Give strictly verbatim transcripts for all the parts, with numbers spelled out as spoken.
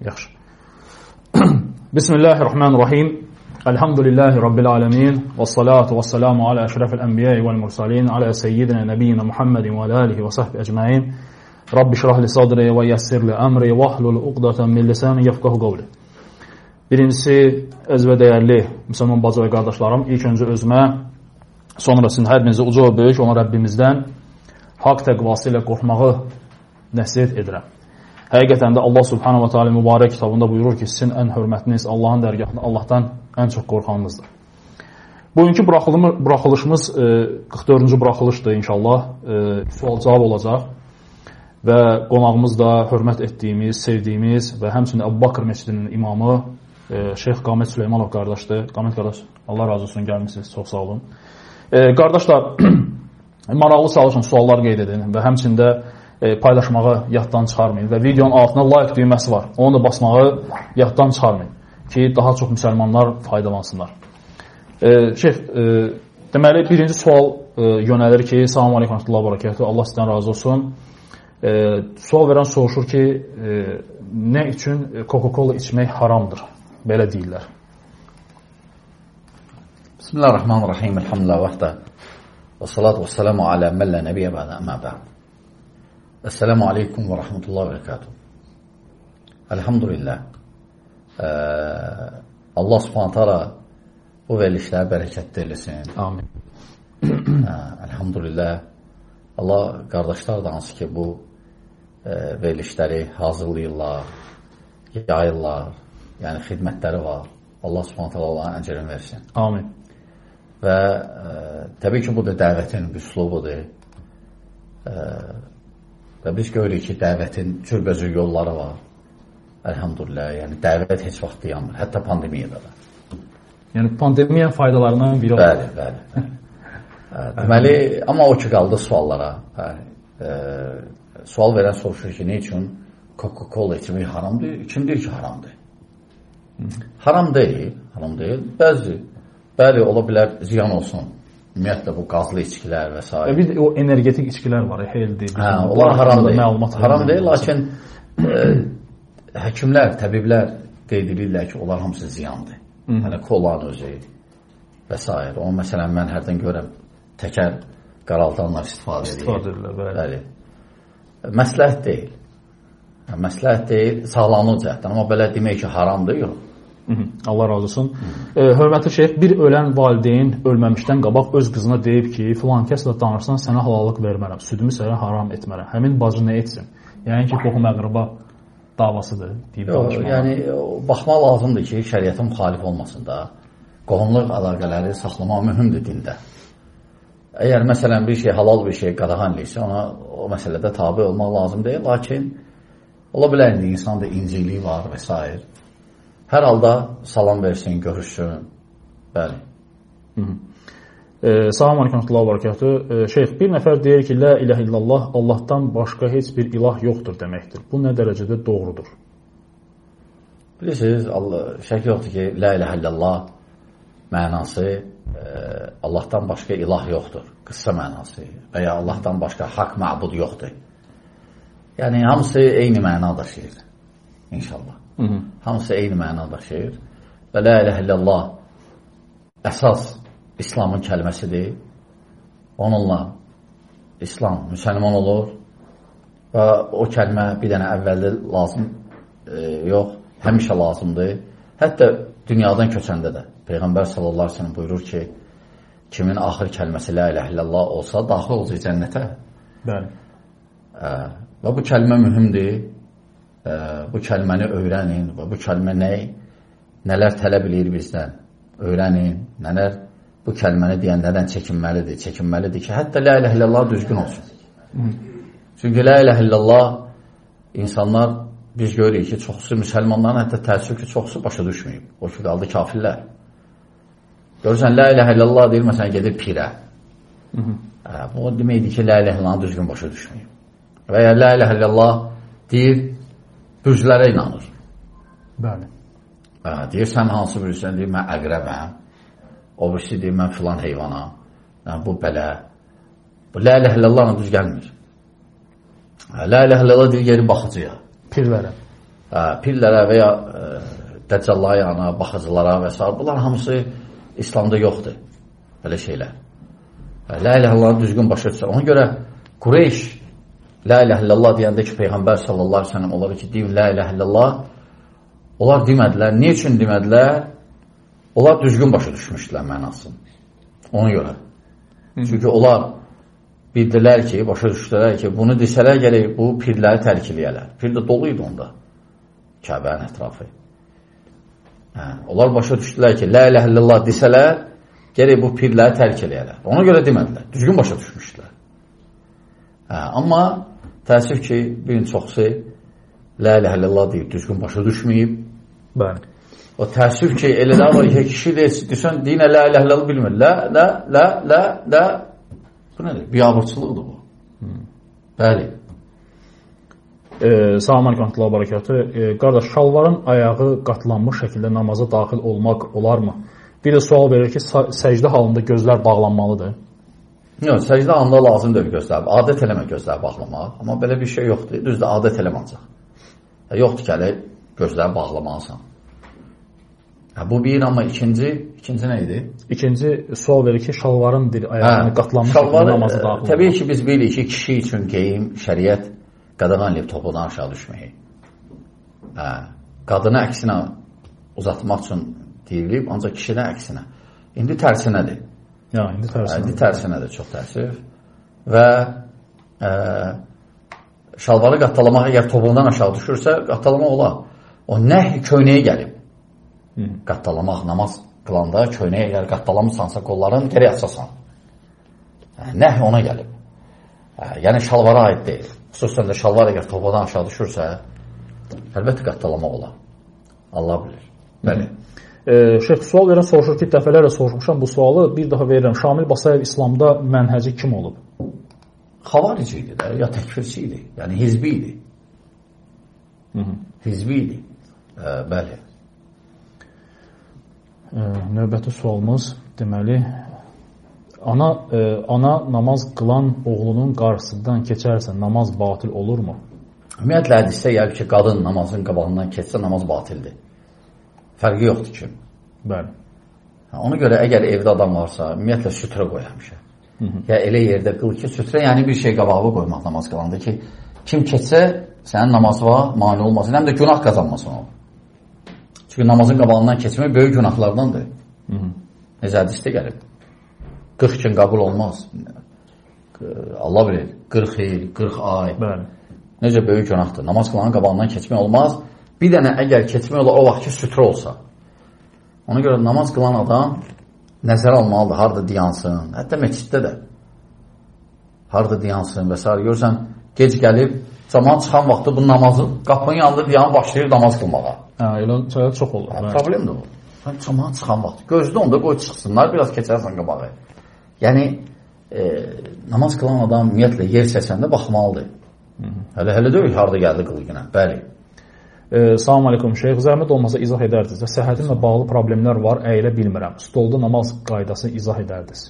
Yaxşı. Bismillahirrahmanirrahim. Elhamdülillahi Rabbil alemin. Və salatu və salamu alə əşrəfil ənbiyyə vəl mursalin, alə seyyidinə nəbiyyina Muhammedin və alihi və sahbi əcməin. Rabbi şrahli sadri və yəssirli əmri və ahlul uqdatan min lisani yefqahu qavli. Birincisi, əziz və dəyərli müsəlman bacı və qardaşlarım, ilk öncə özümə, sonra sizin hər birinizi uca və böyük olan Rəbbimizdən haqq təqvası ilə qorxmağı nəsiyyət edirəm. Həqiqətən də Allah subhanahu wa ta'ala mübarək kitabında buyurur ki, sizin ən hörmətiniz Allahın dərgahında Allahdan ən çox qorxanınızdır. Bugünkü buraxılışımız qırx dördüncü buraxılışdır inşallah. Sual-cavab olacaq və qonağımız da hörmət etdiyimiz, sevdiyimiz və həmçinin Əbu Bakır məscidinin imamı Şeyx Qamət Süleymanov qardaşdır. Qamət qardaş, Allah razı olsun, gəlmişsiniz, çox sağ olun. Qardaşlar, maraqlı çalışın, suallar qeyd edin və həmçində paylaşmağı yaddan çıxarmayın və videonun altına like düyməsi var. Onu da basmağı yaddan çıxarmayın ki, daha çox müsəlmanlar faydalansınlar. E, şeyh, e, deməli, birinci sual e, yönəlir ki, Salam aleykum və rahmetullah və bərəkətuhu, Allah sizdən razı olsun. E, sual verən soruşur ki, e, nə üçün Coca-Cola içmək haramdır? Belə deyirlər. Bismillahirrahmanirrahim, elhamdülillah vəxdə və salatu və selamu alə məllə nəbiyyə bədə əmə bəd. Esselamu aleykum və rahmetullah və bərəkatuhu. Elhamdülillah. Ee, Allah subhanahu ta'ala bu verilişləri bərəkətli eləsin. Amin. Ee, elhamdülillah. Allah qardaşlar da hansı ki bu e, verilişləri hazırlayırlar, yayırlar, yəni xidmətləri var. Allah subhanahu ta'ala Allah'a əcrin versin. Amin. Və e, təbii ki bu da dəvətin üslubudur. E, Və biz görürük ki, dəvətin cürbəcür yolları var. Elhamdülillah, yəni dəvət heç vaxt dayanmır, hətta pandemiyada da. Yəni pandemiya faydalarından biri olur. Bəli, bəli. bəli. Deməli, amma o ki, qaldı suallara. Bəli. E, sual verən soruşur ki, ne üçün Coca-Cola içmək haramdır? Kim deyir ki, haramdır? Hı. Haram deyil, haram deyil. Bəzi, bəli, ola bilər ziyan olsun. Ümumiyyətlə bu qazlı içkilər və s. Bir o energetik içkilər var, heldir. Hə, onlar haram deyil. Haram deyil, lakin e, həkimlər, təbiblər qeyd edirlər ki, onlar hamısı ziyandır. Yəni, kolanın özü və s. O, məsələn, mən hərdən görəm, təkər qaraldanlar istifadə edir. İstifadə edirlər, bəli. bəli. Məsləhət deyil. Yəni, məsləhət deyil, sağlamlıq cəhətdən. Amma belə demək ki, haramdır, yox. Allah razı olsun. E, hörmətli şeyx, bir ölən valideyn ölməmişdən qabaq öz qızına deyib ki, filan kəslə danırsan, sənə halalıq vermərəm, südümü sənə haram etmərəm. Həmin bacı nə etsin? Yəni ki, qohum əqrəba davasıdır deyib danışmaq. Yəni, baxmaq lazımdır ki, şəriətə müxalif olmasın da, qohumluq əlaqələri saxlamaq mühümdür dində. Əgər məsələn bir şey, halal bir şey qadağan eləyirsə, ona o məsələdə tabi olmaq lazım deyil, lakin ola bilər indi insanda inciliyi var və s. Hər halda salam versin, görüşsün. Bəli. E, Salam aleykum və bərəkətuhu. E, şeyx, bir nəfər deyir ki, la ilahe illallah, Allahdan başqa heç bir ilah yoxdur deməkdir. Bu nə dərəcədə doğrudur? Bilirsiniz, Allah, şək yoxdur ki, la ilahe illallah mənası e, Allahdan başqa ilah yoxdur. Qıssa mənası və ya Allahdan başqa haqq məbud yoxdur. Yəni, hamısı eyni məna daşıyır. İnşallah. Hı -hı. Hamısı eyni məna daşıyır. Və la ilahe illallah əsas İslamın kəlməsidir. Onunla İslam müsəlman olur və o kəlmə bir dənə əvvəldə lazım e, yox, həmişə lazımdır. Hətta dünyadan köçəndə də Peyğəmbər sallallahu aleyhi ve sellem buyurur ki, kimin axır kəlməsi la ilahe illallah olsa daxil olacaq cənnətə. Bəli. E, və bu kəlmə mühümdür. Bu kəlməni öyrənin və bu kəlmə nə, nələr tələb edir bizdən öyrənin, nələr bu kəlməni deyən nədən çəkinməlidir, çəkinməlidir ki, hətta la ilahe illallah düzgün olsun. Hı. Çünki la ilahe illallah insanlar, biz görürük ki, çoxusu müsəlmanların hətta təəssüf ki, çoxusu başa düşməyib. O ki, qaldı kafirlər. Görürsən, la ilahe illallah deyir, məsələn, gedir pirə. Hı -hı. Bu deməkdir ki, la ilahe illallah düzgün başa düşməyib. Və ya la ilahe illallah deyir, büzlərə inanır. Bəli. Hə, deyir, sən hansı birisi? Deyir, mən əqrəbəm. O birisi deyir, mən filan heyvana. Yəni, bu belə. Bu la ilahe illallahla düz gəlmir. La ilahe illallah deyir, yeri baxıcıya. Pirlərə. pirlərə və ya dəccallara, baxıcılara və s. Bunlar hamısı İslamda yoxdur. Belə şeylər. La ilahe illallah düzgün başa düşür. Ona görə Qureyş la ilahe illallah deyəndə ki, Peyğəmbər sallallahu aleyhi ve sellem onları ki, deyin la ilahe illallah, onlar demədilər. Ne üçün demədilər? Onlar düzgün başa düşmüşdülər mənasını. Ona görə. Çünki onlar bildilər ki, başa düşdülər ki, bunu desələr gələk, bu pirləri tərk eləyərlər. Pir də doluydu onda. Kəbənin ətrafı. Hə, onlar başa düşdülər ki, la ilahe illallah desələr, gələk bu pirləri tərk eləyərlər. Ona görə demədilər. Düzgün başa düşmüşdülər. Hə, amma təəssüf ki, bir çoxsu la ilahe illallah deyib, düzgün başa düşməyib. Bəli. O təəssüf ki, elələr var ki, kişi desən, deyinə la ilahe illallah bilmir. La, la, la, la, la. Bu nədir? Biabırçılıqdır bu. Hmm. Bəli. E, Salam aleykum və barakatı. E, qardaş, şalvarın ayağı qatlanmış şəkildə namaza daxil olmaq olarmı? Bir də sual verir ki, səcdə halında gözlər bağlanmalıdır. Yox, səcdə halında lazımdır gözlər. Adət eləmə gözlər bağlamaq. Amma belə bir şey yoxdur. Düzdür, adət eləməyəcək. Yoxdur ki, hələ gözləri bağlamalısan. Bu bir, amma ikinci, ikinci nə idi? İkinci sual verir ki, şalvarın dil ayağını qatlanmış şəkildə namaza daxil olmaq. Təbii ki, biz bilirik ki, kişi üçün geyim, şəriət qadağan eləyib topudan aşağı düşməyi. Hə, qadını əksinə uzatmaq üçün deyilib, ancaq kişidən əksinə. İndi tərsinədir. Ya, indi tərsinədir. İndi tərsinədir, çox təəssüf. Və ə, şalvarı qattalamaq əgər topuğundan aşağı düşürsə, qattalamaq olar. O nəh köynəyə gəlib. Hmm. Qattalamaq, namaz qılanda köynəyə əgər qattalamırsansa qolların geri açasan. Hə, nəh ona gəlib. Hə, yəni şalvara aid deyil. Xüsusən də şalvar əgər topuğundan aşağı düşürsə, əlbəttə qattalamaq olar. Allah bilir. Bəli. Hmm. E, Şeyx sual verən soruşur ki, dəfələrlə soruşmuşam bu sualı, bir daha verirəm. Şamil Basayev İslamda mənhəci kim olub? Xavarici idi də, ya təkfirçi idi, yəni hizbi idi. Hı -hı. Hizbi idi. E, bəli. E, növbəti sualımız deməli, ana, e, ana namaz qılan oğlunun qarşısından keçərsə namaz batil olurmu? Ümumiyyətlə hədisdə gəlir ki, qadın namazın qabağından keçsə namaz batildir. Fərqi yoxdur ki. Bəli. Ona görə əgər evdə adam varsa, ümumiyyətlə sütrə qoyamışa. Ya elə yerdə qıl ki, sütrə yəni bir şey qabağı qoymaq namaz qılanda ki, kim keçsə sənin namazına mane olmasın, həm də günah qazanmasın o. Çünki namazın qabağından keçmək böyük günahlardandır. Hı -hı. Necə hədisdə gəlib. qırx gün qəbul olmaz. Allah bilir, qırx il, qırx ay. Bəli. Necə böyük günahdır. Namaz qılanın qabağından keçmək olmaz. Bir dənə əgər keçmək olar, o vaxt ki, sütrə olsa. Ona görə namaz qılan adam nəzərə almalıdır, harada diyansın. Hətta məsciddə də. Harada diyansın və s. Görürsən, gec gəlib, cəmaat çıxan vaxtı bu namazı, qapının yanında diyanı başlayır namaz qılmağa. Hə, elə çox olur. Hə, problemdir bu. Cəmaat çıxan vaxtı. Gözdə onda qoy çıxsınlar, biraz keçərsən qabağı. Yəni, e, namaz qılan adam ümumiyyətlə yer səsəndə baxmalıdır. Hələ-hələ deyil, harada gəldi qılğına. Bəli. E, Salam aleykum şeyx, zəhmət olmasa izah edərdiniz. Səhhətimlə bağlı problemlər var, əyilə bilmirəm. Stolda namaz qaydasını izah edərdiniz.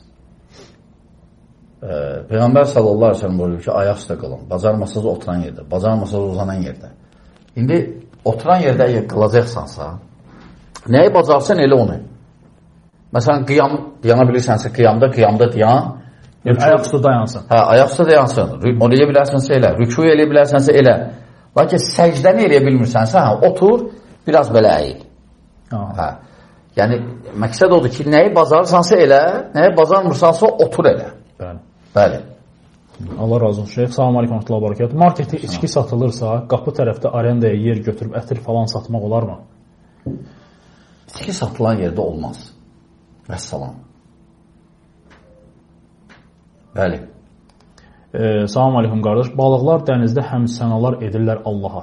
E, Peyğəmbər sallallahu aleyhi ve sellem buyuruyor ki, ayaq üstə qılın. Bacarmasınız oturan yerdə, bacarmasınız uzanan yerdə. İndi oturan yerdə əgər qılacaqsansa, nəyi bacarsan elə onu. Məsələn, qiyam diyana bilirsənsə, qiyamda, qiyamda diyan. Yəni, ayaq üstə dayansın. Hə, ayaq üstə dayansın. Onu eləyə bilərsənsə elə, rükû eləyə bilərsənsə elə. Lakin səcdəni eləyə bilmirsənsə, hə, otur, biraz belə əyil. Hə. Yəni, məqsəd odur ki, nəyi bacarırsansa elə, nəyi bacarmırsansa otur elə. Bəli. Bəli. Allah razı olsun şeyx. Salam aleykum və barakatuh. Marketdə içki satılırsa, qapı tərəfdə arendaya yer götürüb ətir falan satmaq olarmı? İçki satılan yerdə olmaz. Vəssalam. Bəli. Ee, Salam aleykum qardaş. Balıqlar dənizdə həmsənalar edirlər Allaha.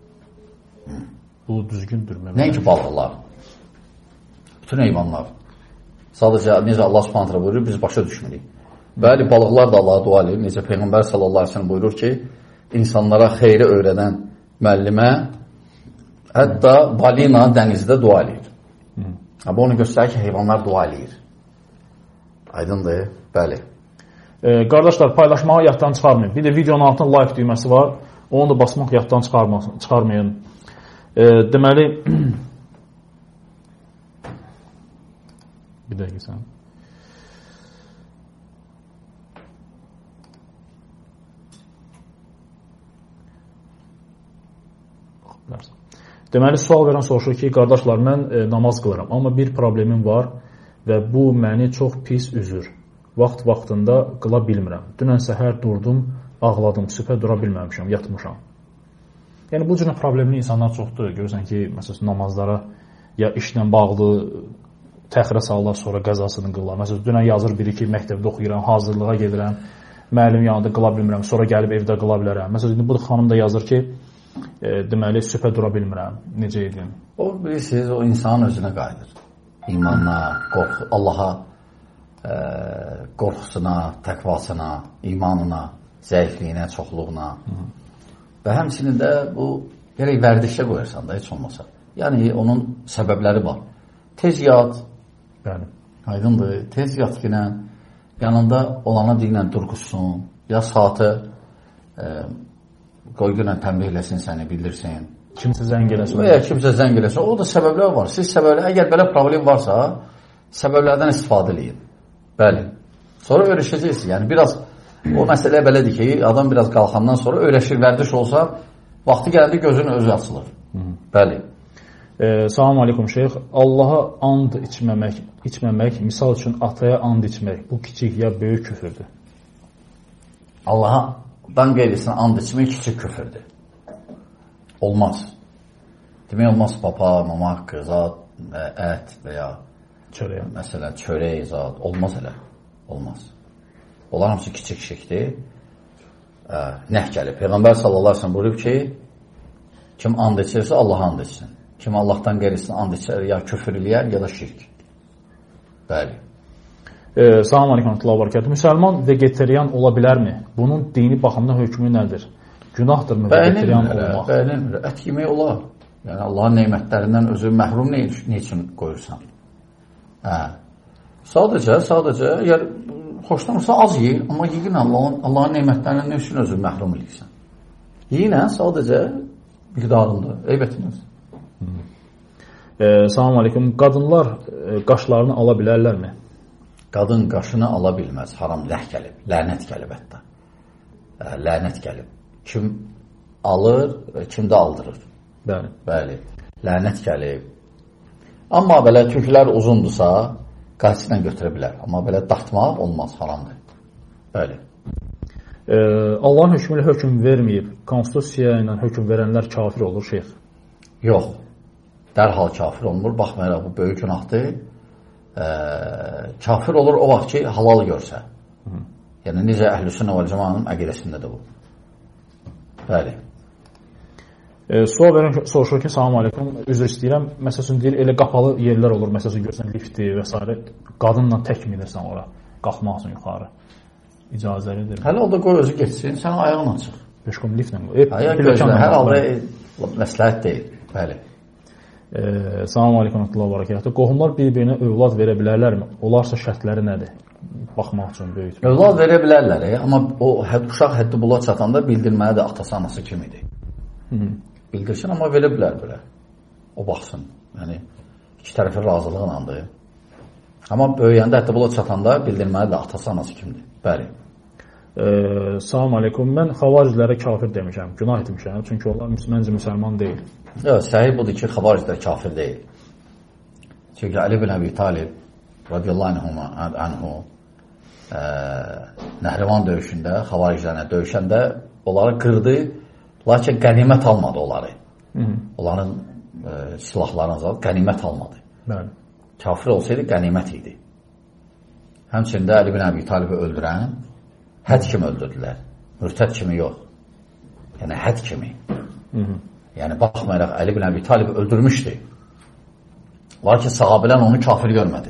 Bu düzgündür mü? Nəinki balıqlar? Bütün heyvanlar. Sadəcə necə Allah Subhanahu taala buyurur, biz başa düşmürük. Bəli, balıqlar da Allaha dua edir. Necə Peyğəmbər sallallahu əleyhi və səlləm buyurur ki, insanlara xeyri öyrədən müəllimə hətta balina dənizdə dua edir. Bu onu göstərir ki, heyvanlar dua edir. Aydındır? Bəli. Ee, qardaşlar, paylaşmağı yaddan çıxarmayın. Bir də videonun altında like düyməsi var. Onu da basmaq yaddan çıxarmayın. E, deməli, bir dəqiqə sən. Deməli, sual verən soruşur ki, qardaşlar, mən e, namaz qılıram, amma bir problemim var və bu məni çox pis üzür. Vaxt vaxtında qıla bilmirəm. Dünən səhər durdum, ağladım, sübhə dura bilməmişəm, yatmışam. Yəni, bu cürə problemli insanlar çoxdur. Görürsən ki, məsələn, namazlara ya işlə bağlı təxirə sallar, sonra qəzasını qılırlar. Məsələn, dünən yazır biri ki, məktəbdə oxuyuram, hazırlığa gedirəm, müəllim yanında qıla bilmirəm, sonra gəlib evdə qıla bilərəm. Məsələn, bu xanım da yazır ki, E, deməli, sübhə dura bilmirəm. Necə edeyim? O, bilirsiniz, o insanın özünə qayıdır. İmanına, qorxu, Allaha e, qorxusuna, təqvasına, imanına, zəifliyinə, çoxluğuna. Hı. Və həmçinin də bu, gerək vərdişə qoyarsan da, heç olmasa. Yəni, onun səbəbləri var. Tez yat, bəli, aydındır, tez yat ki, yanında olana deyilən durquşsun, ya saatı e, qoy günən təmbihləsin səni, bildirsin. Kimsə zəng eləsin. Və ya kimsə zəng eləsin. O da səbəblər var. Siz səbəblər, əgər belə problem varsa, səbəblərdən istifadə edin. Bəli. Sonra öyrəşəcəksiniz. Yəni, biraz, o məsələ belədir ki, adam biraz qalxandan sonra öyrəşir, vərdiş olsa, vaxtı gələndə gözünün özü açılır. Hı. Bəli. E, Salam aleykum şeyx. Allaha and içməmək, içməmək, misal üçün ataya and içmək, bu kiçik ya böyük küfürdür? Allaha dan qeyrisinə and içmək kiçik küfürdür. Olmaz. Demək olmaz papa, mama, qızad, ət və ya çörək. Məsələn, çörək, zad. Olmaz elə. Olmaz. Onlar hamısı kiçik şirkdir. Nəh gəlib. Peyğəmbər sallallahu əleyhi və səlləm buyurub ki, kim and içirsə, Allah and içsin. Kim Allahdan qeyrisinə and içər, ya küfür eləyər, ya da şirk. Bəli. Ee, Salam aleykum, Allah barakatuhu. Müsəlman vegetarian ola bilərmi? Bunun dini baxımdan hökmü nədir? Günahdır mı vegetarian olmaq? Bəyənilmir. Ət yemək olar. Yəni, Allahın neymətlərindən özü məhrum ne, ne üçün qoyursan? Hə. Sadəcə, sadəcə, əgər xoşlanırsa az yeyir, amma yiyinə Allahın, Allahın neymətlərindən ne üçün özü məhrum edirsən? Yiyinə sadəcə miqdarında. Eyb etməz. Ee, Salam aleykum. Qadınlar e, qaşlarını ala bilərlərmi? Qadın qaşını ala bilməz, haram ləh gəlib, lənət gəlib hətta. Lənət gəlib. Kim alır, kim də aldırır. Bəli. Bəli, lənət gəlib. Amma belə tüklər uzundursa, qaçıyla götürə bilər. Amma belə dartmaq olmaz, haramdır. Bəli. Ee, Allahın hökmü ilə hökm verməyib, konstitusiya ilə hökm verənlər kafir olur, şeyx. Yox, dərhal kafir olmur. Baxmayaraq, bu böyük günahdır. Ə, kafir olur o vaxt ki, halal görsə. Hı. Yəni, necə əhl-i-sünnə və cəmanın əqidəsində də bu. Bəli. E, sual verən soruşur ki, salam aleykum, üzr istəyirəm. Məsələn, deyir, elə qapalı yerlər olur, məsələn, görsən, lifti və s. Qadınla tək minirsən ora, qalxmaq üçün yuxarı. İcazəlidir. Hələ o da qoy özü geçsin, sən ayağın açıq. Beşkom liftlə qoy. Ayaq gözlə, hər halda məsləhət deyil. Bəli. Ee, Salam aleykum, Allah barakatuhu. Qohumlar bir-birinə övlad verə bilərlərmi? Olarsa şərtləri nədir? Baxmaq üçün böyük. Övlad verə bilərlər, e? Amma o uşaq həddi bula çatanda bildirməlidir atası anası kim idi. Hı -hı. Bildirsin, amma verə bilər belə. O baxsın. Yəni, iki tərəfi razılıqlandır. Amma böyüyəndə həddi bula çatanda bildirməlidir atası anası kimdir. Bəli. Ee, salam aleykum. Mən xavaricilərə kafir demişəm. Günah etmişəm. Çünki onlar məncə müsəlman deyil. Yox, səhih budur ki, xavariclər kafir deyil. Çünki Ali bin Əbi Talib radiyallahu anhu e, Nəhrivan döyüşündə, xavariclərlə döyüşəndə onları qırdı, lakin qənimət almadı onları. Hı -hı. Onların e, silahlarını azaldı, qənimət almadı. Bəli. Kafir olsaydı qənimət idi. Həmçində Ali bin Əbi Talibi öldürən həd kimi öldürdülər. Mürtəd kimi yox. Yəni həd kimi. Hı -hı. Yəni baxmayaraq Ali bin Əbi Talib öldürmüşdü. Lakin sahabələr onu kafir görmədi.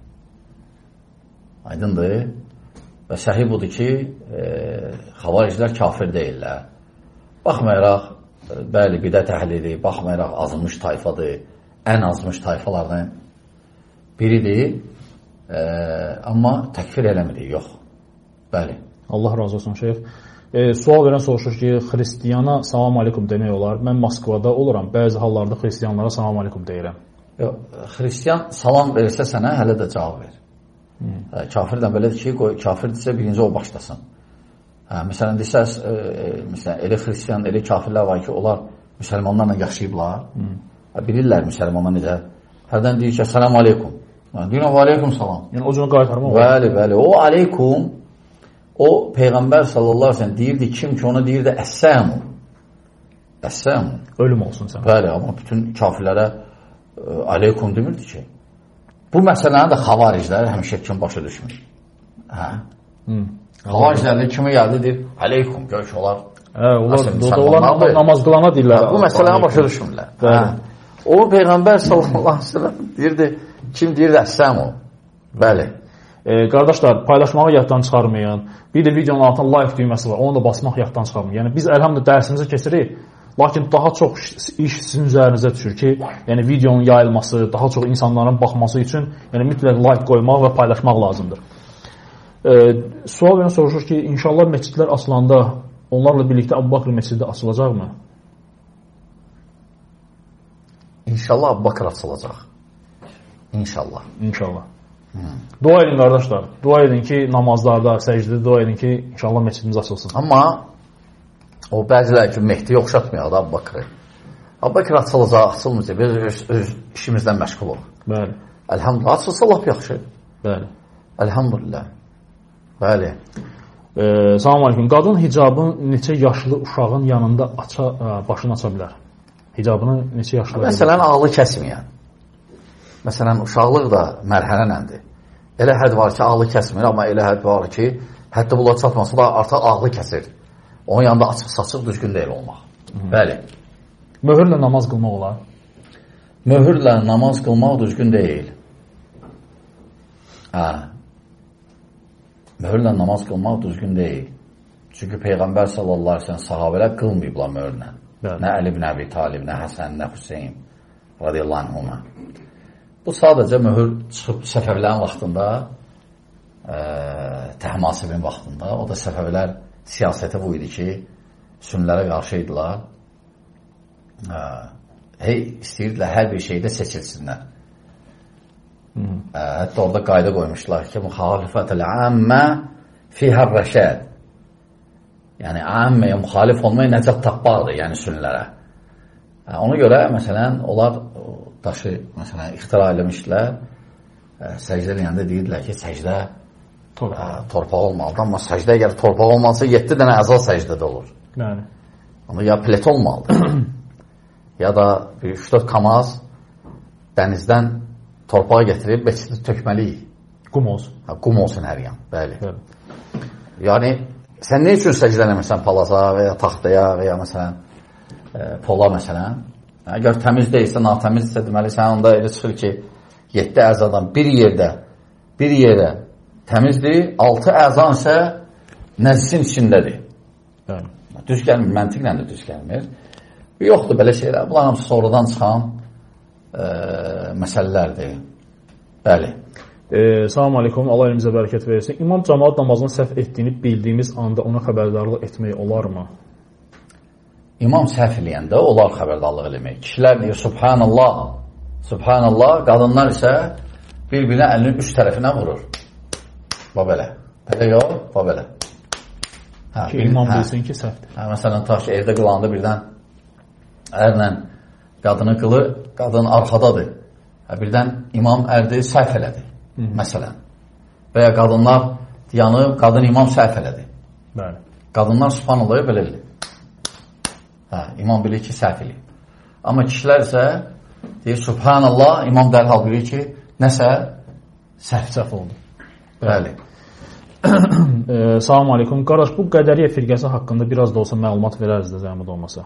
Aydındır. Və səhih budur ki, e, xavariclər kafir deyirlər. Baxmayaraq, bəli, bidət əhlidir, baxmayaraq azmış tayfadır, ən azmış tayfalardan biridir. E, amma təkfir eləmir, yox. Bəli. Allah razı olsun şeyx. E, sual verən soruşur ki, xristiyana salam aleykum demək olar. Mən Moskvada oluram, bəzi hallarda xristiyanlara salam aleykum deyirəm. Yox, xristiyan salam versə sənə hələ də cavab ver. Hmm. Kafirdən belədir ki, qoy kafirdirsə birinci o başlasın. Hə, məsələn, desəz, e, e, məsələn, elə xristiyan, elə kafirlər var ki, onlar müsəlmanlarla yaşayıblar. Hmm. Bilirlər müsəlmana necə. Hərdən deyir ki, salam aleykum. Deyirəm, və aleykum salam. Yəni, o cürə qaytarma olur. Bəli, bəli. O aleykum, o Peyğəmbər sallallahu aleyhi ve sellem deyirdi, kim ki ona deyirdi, əssəmu. Əssəmu. Ölüm olsun sən. Bəli, amma bütün kafirlərə e, aleykum demirdi ki. Bu məsələni də xavariclər həmişə kim başa düşmür. Hə? Hmm. Xavariclərlə kimi gəldi, deyir, aleykum, gör ki, onlar hə, onlar, onlar namaz qılana deyirlər. Bu məsələni başa düşmürlər. Hə. O Peyğəmbər sallallahu aleyhi ve sellem deyirdi, kim deyirdi, əssəmu. Bəli. E, qardaşlar, paylaşmağı yaddan çıxarmayın. Bir də videonun altına like düyməsi var, onu da basmaq yaddan çıxarmayın. Yəni, biz əlhamdülillah dərsimizi keçirik, lakin daha çox iş sizin üzərinizə düşür ki, yəni videonun yayılması, daha çox insanların baxması üçün yəni, mütləq like qoymaq və paylaşmaq lazımdır. E, sual verən soruşur ki, inşallah məscidlər açılanda onlarla birlikdə Əbu Bakr məscidi açılacaqmı? İnşallah Əbu Bakr açılacaq. İnşallah. İnşallah. Hmm. Dua edin qardaşlar. Dua edin ki, namazlarda, səcdə dua edin ki, inşallah məscidimiz açılsın. Amma o bəzilər ki, Mehdiyə oxşatmıyor da Əbu Bakrı. Əbu Bakr açılacaq, açılmayacaq. Biz öz, öz işimizdən məşğul olaq. Bəli. Əlhamdülillah. Açılsa lap yaxşı. Bəli. Əlhamdülillah. Bəli. Ee, salam aleyküm. Qadın hicabın neçə yaşlı uşağın yanında aça, ə, başını aça bilər? Hicabını neçə yaşlı? Məsələn, ağlı kəsməyən. Məsələn, uşaqlıq da mərhələnəndir. Elə hədd var ki, ağlı kəsmir, amma elə hədd var ki, hətta bunlar çatmasa da artıq ağlı kəsir. Onun yanında açıq-saçıq düzgün deyil olmaq. Hı. Bəli. Möhürlə namaz qılmaq olar? Möhürlə namaz qılmaq düzgün deyil. Hə. Möhürlə namaz qılmaq düzgün deyil. Çünki Peyğəmbər sallallahu aleyhi ve sellem sahabələr qılmayıblar möhürlə. Bəli. Nə Əli ibn Əbi Talib, nə Həsən, nə Hüseyin radiyallahu anhuma. Bu sadəcə möhür çıxıb Səfəvilərin vaxtında, e, Təhmasibin vaxtında, o da Səfəvilər siyasəti bu idi ki, sünnilərə qarşı idilər. E, hey, istəyirdilər hər bir şeydə seçilsinlər. E, hətta orada qayda qoymuşlar ki, müxalifətəl əmmə fihər rəşəd. Yəni, əmməyə müxalif olmaya nəcət tapmaqdır, yəni sünnilərə. E, ona görə, məsələn, onlar daşı, məsələn, ixtira eləmişdilər, e, səcdə eləyəndə deyirdilər ki, səcdə torpaq, e, torpaq olmalıdır, amma səcdə əgər torpaq olmalısa, yeddi dənə əza səcdədə olur. Yəni. Amma ya plet olmalıdır, ya da bir üç dörd kamaz dənizdən torpağa getirib, məscidi tökməliyik. Qum olsun. Ha, qum olsun hər yan, bəli. bəli. Yəni, sən ne üçün səcdə eləmirsən palaza və ya taxtaya və ya məsələn, e, pola məsələn, əgər təmiz deyilsə, natəmizsə, deməli, sən onda elə çıxır ki, yeddi əzadan bir yerdə, bir yerə təmizdir, altı əzan isə nəzisin içindədir. Yəni. Düz gəlmir, məntiqlə də düz gəlmir. Yoxdur belə şeylər, bunlar hamısı sonradan çıxan e, məsələlərdir. Bəli. E, salam aleykum, Allah elimizə bərəkət versin. İmam cəmaat namazını səhv etdiyini bildiyimiz anda ona xəbərdarlıq etmək olarmı? İmam səhv eləyəndə onlar xəbərdarlıq eləmək. Kişilər deyir, subhanallah, subhanallah, qadınlar isə bir-birinə əlinin üst tərəfinə vurur. Və belə. Belə yox, və belə. Hə, ki, imam hə, bilsin ki, səhvdir. Hə, məsələn, ta ki, evdə qılanda birdən ərlə qadını qılı, qadın arxadadır. Hə, birdən imam ərdi səhv elədi, Hı -hı. məsələn. Və ya qadınlar yanıb, qadın imam səhv elədi. Bəli. Qadınlar subhanallahı belə eləyir. Hə, imam bilir ki, səhv eləyir. Amma kişilər isə deyir, subhanallah, imam dərhal bilir ki, nəsə səhv-səhv oldu. Bəli. e, salam aleykum. Qardaş, bu qədəriyyə firqəsi haqqında biraz da olsa məlumat verəriz də zəhmət olmasa.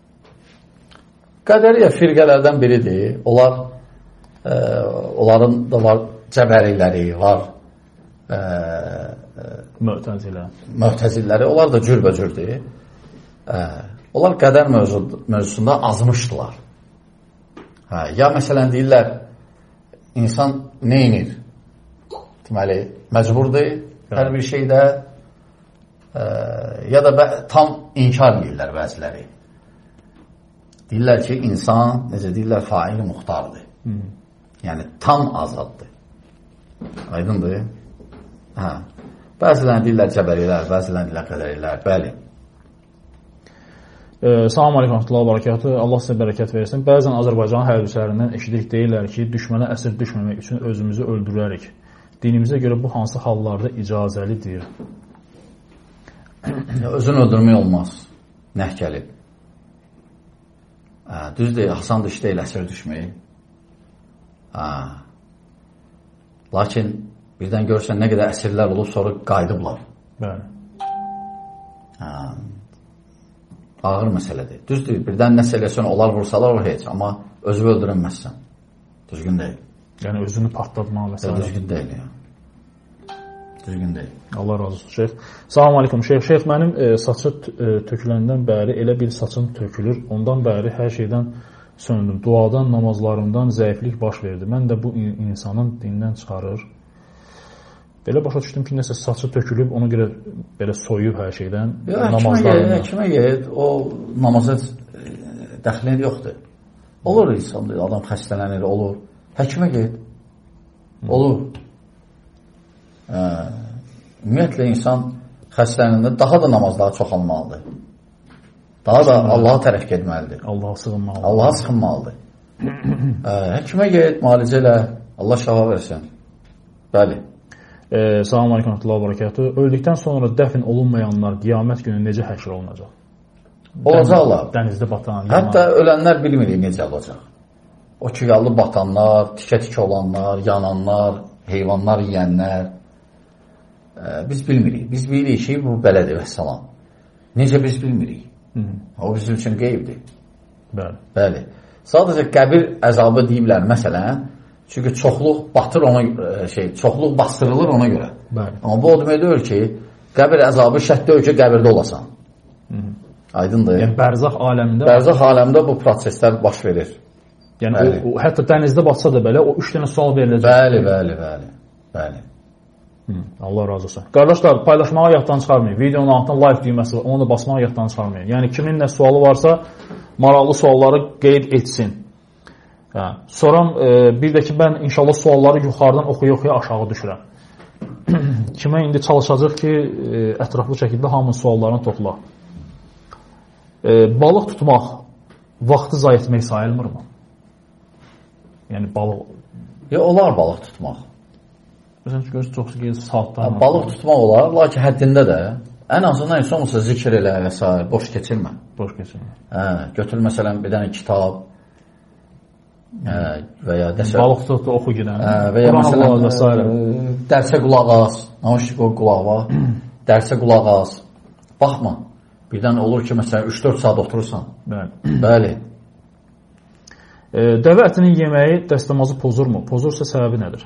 Qədəriyyə firqələrdən biridir. Onlar, e, onların da var cəbəriləri, var e, e, Möhtəzilə. Möhtəzilləri. Onlar da cürbəcürdür. E, onlar qədər mövzu, mövzusunda azmışdılar. Hə, ya məsələn deyirlər, insan neynir? Deməli, məcburdur hər bir şeydə e, ya da tam inkar edirlər bəziləri. Deyirlər ki, insan, necə deyirlər, faili muxtardır. Hmm. Yəni, tam azaddır. Aydındır? Hə. Bəzilərini deyirlər cəbərilər, bəzilərini deyirlər qədərilər. Bəli. Ee, Salam aleykum, Allah barakatı. Allah sizə bərəkət versin. Bəzən Azərbaycan hərbiçilərindən eşidik, deyirlər ki, düşmənə əsir düşməmək üçün özümüzü öldürərik. Dinimizə görə bu hansı hallarda icazəlidir? Özünü öldürmək olmaz. Nəh gəlib. Hə, düz deyil, asandır iş deyil əsir düşmək. Hə. Lakin birdən görürsən nə qədər əsirlər olub, sonra qayıdıblar. Bəli. Hə. Ağır məsələdir. Düzdür, birdən nəsə eləsən, onlar vursalar o heç, amma özünü öldürənməzsən. Düzgün deyil. Yəni özünü partlatmaq məsələ. Düzgün deyil ya. Düzgün deyil. Allah razı olsun şeyx. Salam aleykum şeyx. Şeyx mənim e, saçı e, töküləndən bəri elə bir saçım tökülür. Ondan bəri hər şeydən söndüm. Duadan, namazlarımdan zəiflik baş verdi. Mən də bu insanın dindən çıxarır. Belə başa düşdüm ki, nəsə saçı tökülüb, ona görə belə soyub hər şeydən. Namazlarından. Həkimə ged, o namaza dəxli yoxdur. Olur insan, adam xəstələnir, olur. Həkimə ged. Olur. Hə. Ümumiyyətlə, insan xəstələnəndə daha da namazları çox almalıdır. Daha da Allaha tərəf gedməlidir. Allaha sığınmalıdır. Allaha sığınmalıdır. Hə, həkimə ged, müalicə elə, Allah şəfa versin. Bəli. E, Salam aleykum, Allah barakatı. Öldükdən sonra dəfn olunmayanlar qiyamət günü necə həşr olunacaq? Olacaqlar. Dənizdə batan. Hətta ölənlər bilmirik necə olacaq. O kigallı batanlar, tikə-tikə olanlar, yananlar, heyvanlar yiyənlər. E, biz bilmirik. Biz bilirik ki, bu belədir və salam. Necə biz bilmirik? Hı -hı. O bizim üçün qeybdir. Bəli. Bəli. Sadəcə qəbir əzabı deyiblər, məsələn, çünki çoxluq batır ona şey, çoxluq bastırılır ona görə. Bəli. Amma bu o demək deyil ki, qəbir əzabı şərt deyil ki, qəbirdə olasan. Hı -hı. Aydındır. Yəni bərzəx aləmində bərzəx aləmində bu proseslər baş verir. Yəni o, o hətta dənizdə batsa da belə o üç dənə sual veriləcək. Bəli, bəli, bəli. Bəli. Hı, Allah razı olsun. Qardaşlar, paylaşmağı yaddan çıxarmayın. Videonun altına like düyməsi var, onu da basmağı yaddan çıxarmayın. Yəni kimin nə sualı varsa maraqlı sualları qeyd etsin. Hə. Sonra e, bir də ki, mən inşallah sualları yuxarıdan oxuya-oxuya aşağı düşürəm. Kimə indi çalışacaq ki, e, ətraflı şəkildə hamının suallarını topla. E, balıq tutmaq vaxtı zay etmək sayılmırmı? Yəni balıq... Ya, olar balıq tutmaq. Məsələn, görürsün, çox gəlir saatlar. Balıq tutmaq olar, lakin həddində də ən azından heç olmasa zikr elə və s. boş keçirmə. Boş keçirmə. Hə, götür məsələn bir dənə kitab hə, və ya dəsə... Balıq tutdu, oxu gidən. Hə, və ya məsələn ə, dərsə qulaq az, namışıq o qulaq var, dərsə qulaq az. Baxma, birdən olur ki, məsələn üç dörd saat oturursan. Bəli. Bəli. E, dəvə ətinin yeməyi dəstəmazı pozurmu? Pozursa səbəbi nədir?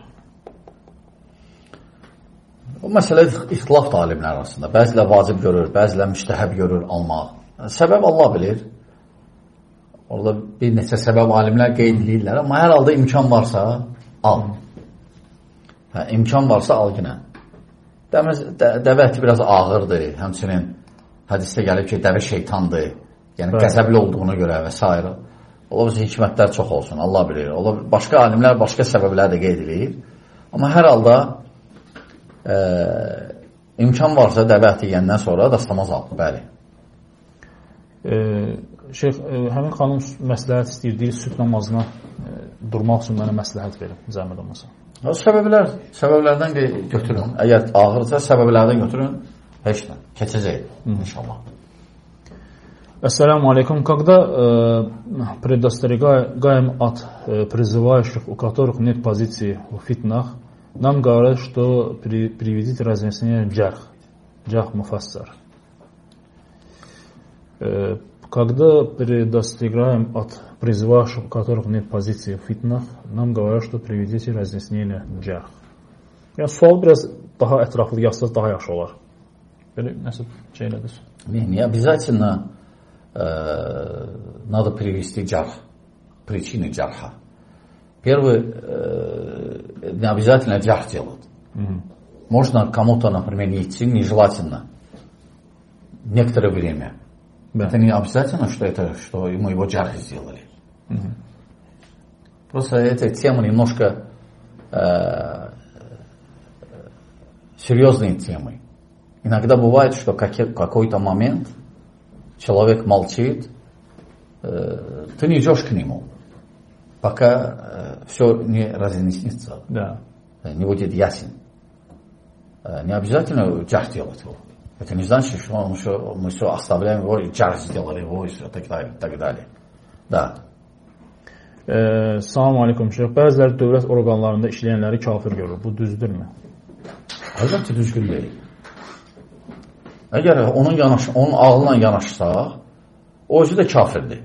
O məsələ ixtilaf alimlər arasında. Bəzilər vacib görür, bəzilər müstəhəb görür almaq. Səbəb Allah bilir. Orada bir neçə səbəb alimlər qeyd edirlər, amma hər halda imkan varsa al. Hə, imkan varsa al yenə. Dəvə əti biraz ağırdır, həmçinin hədisdə gəlib ki, dəvə şeytandır. Yəni Bəli. Qəzəbli olduğuna görə və s. Ola bilsin, hikmətlər çox olsun, Allah bilir. Ola, başqa alimlər başqa səbəblər də qeyd edir. Amma hər halda e, imkan varsa dəvə əti yiyəndən sonra dastamaz al. Bəli. E, Şeyx, e, həmin xanım məsləhət istəyir, süt namazına e, durmaq üçün mənə məsləhət verin, zəhmət olmasa. O səbəblər, səbəblərdən götürün. Əgər ağırsa, səbəblərdən götürün, heç nə, keçəcək, inşallah. Ассаламу алейкум. Когда э, предостерегаем от э, призывающих, у которых нет позиции в фитнах, нам говорят, что при, приведите разъяснение джарх, джарх муфассар. Э, когда предостерегаем от призывающих, у которых нет позиции в фитнах, нам говорят, что приведите разъяснение джарх. Yani sual biraz daha ətraflı yazsa daha yaxşı olar. Böyle nəsə şey elədir? Не обязательно э, надо привести джарх, причины джарха. Первый, э, не обязательно джарх делать. Угу. Можно кому-то, например, не идти, нежелательно. некоторое время. Да. Это не обязательно, что это, что мы его джархи сделали. Угу. Просто эта тема немножко э, серьезные темы. Иногда бывает, что какой-то момент человек молчит, э, ты не идешь к нему, пока э, все не разъяснится, да. Не будет ясен. Э, не обязательно джарх делать его. Это не значит, что мы все, мы все оставляем его, и джарх сделали его, и все, так далее. Так далее. Да. Ee, Salam aleykum şeyh. Bəziləri dövlət orqanlarında işləyənləri kafir görür. Bu düzdürmü? Əlbəttə düzgün deyil. Əgər onun, yanaş, onun ağlına yanaşsaq, o özü də kafirdir.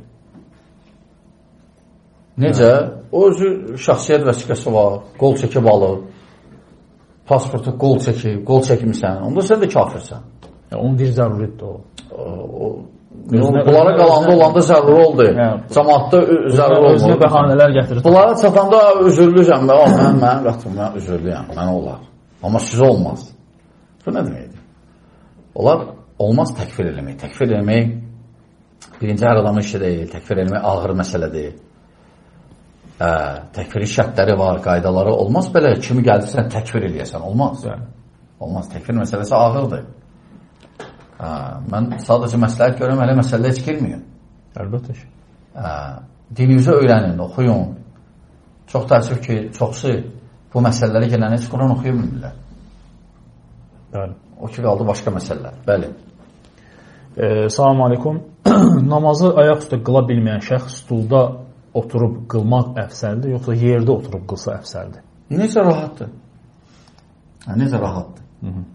Necə? O özü şəxsiyyət vəsiqəsi var, qol çəkib alır, pasportu qol çəkib, qol çəkmirsən, onda sən də kafirsən. Ya, onun bir zəruridir o. O, o Özünə, bunlara qalanda olanda zəruri oldu. Cəmaatda zəruri olmalı. Özünə bəhanələr gətirir. Bunlara çatanda üzürlüyəm. Mən, mən qatım, mən üzürlüyəm. Mən olar. Amma sizə olmaz. Bu nə deməkdir? Onlar olmaz təkfir eləmək. Təkfir eləmək birinci hər adamın işi deyil. Təkfir eləmək ağır məsələdir. Hə, təkfirin şərtləri var, qaydaları. Olmaz belə kimi gəldirsən təkfir eləyəsən. Olmaz. Olmaz. Təkfir məsələsi ağırdır. Hə, mən sadəcə məsləhət görürəm, hələ məsələyə heç girməyim. Əlbəttə ki. Hə, dininizi öyrənin, oxuyun. Çox təəssüf ki, çoxsu bu məsələləri gələn heç Quran oxuya bilmirlər. Bəli. O ki, qaldı başqa məsələlər. Bəli. E, Salam aleykum. Namazı ayaq üstə qıla bilməyən şəxs stulda oturub qılmaq əfsəldir, yoxsa yerdə oturub qılsa əfsəldir? Necə rahatdır? Hə, necə rahatdır? Hı -hı.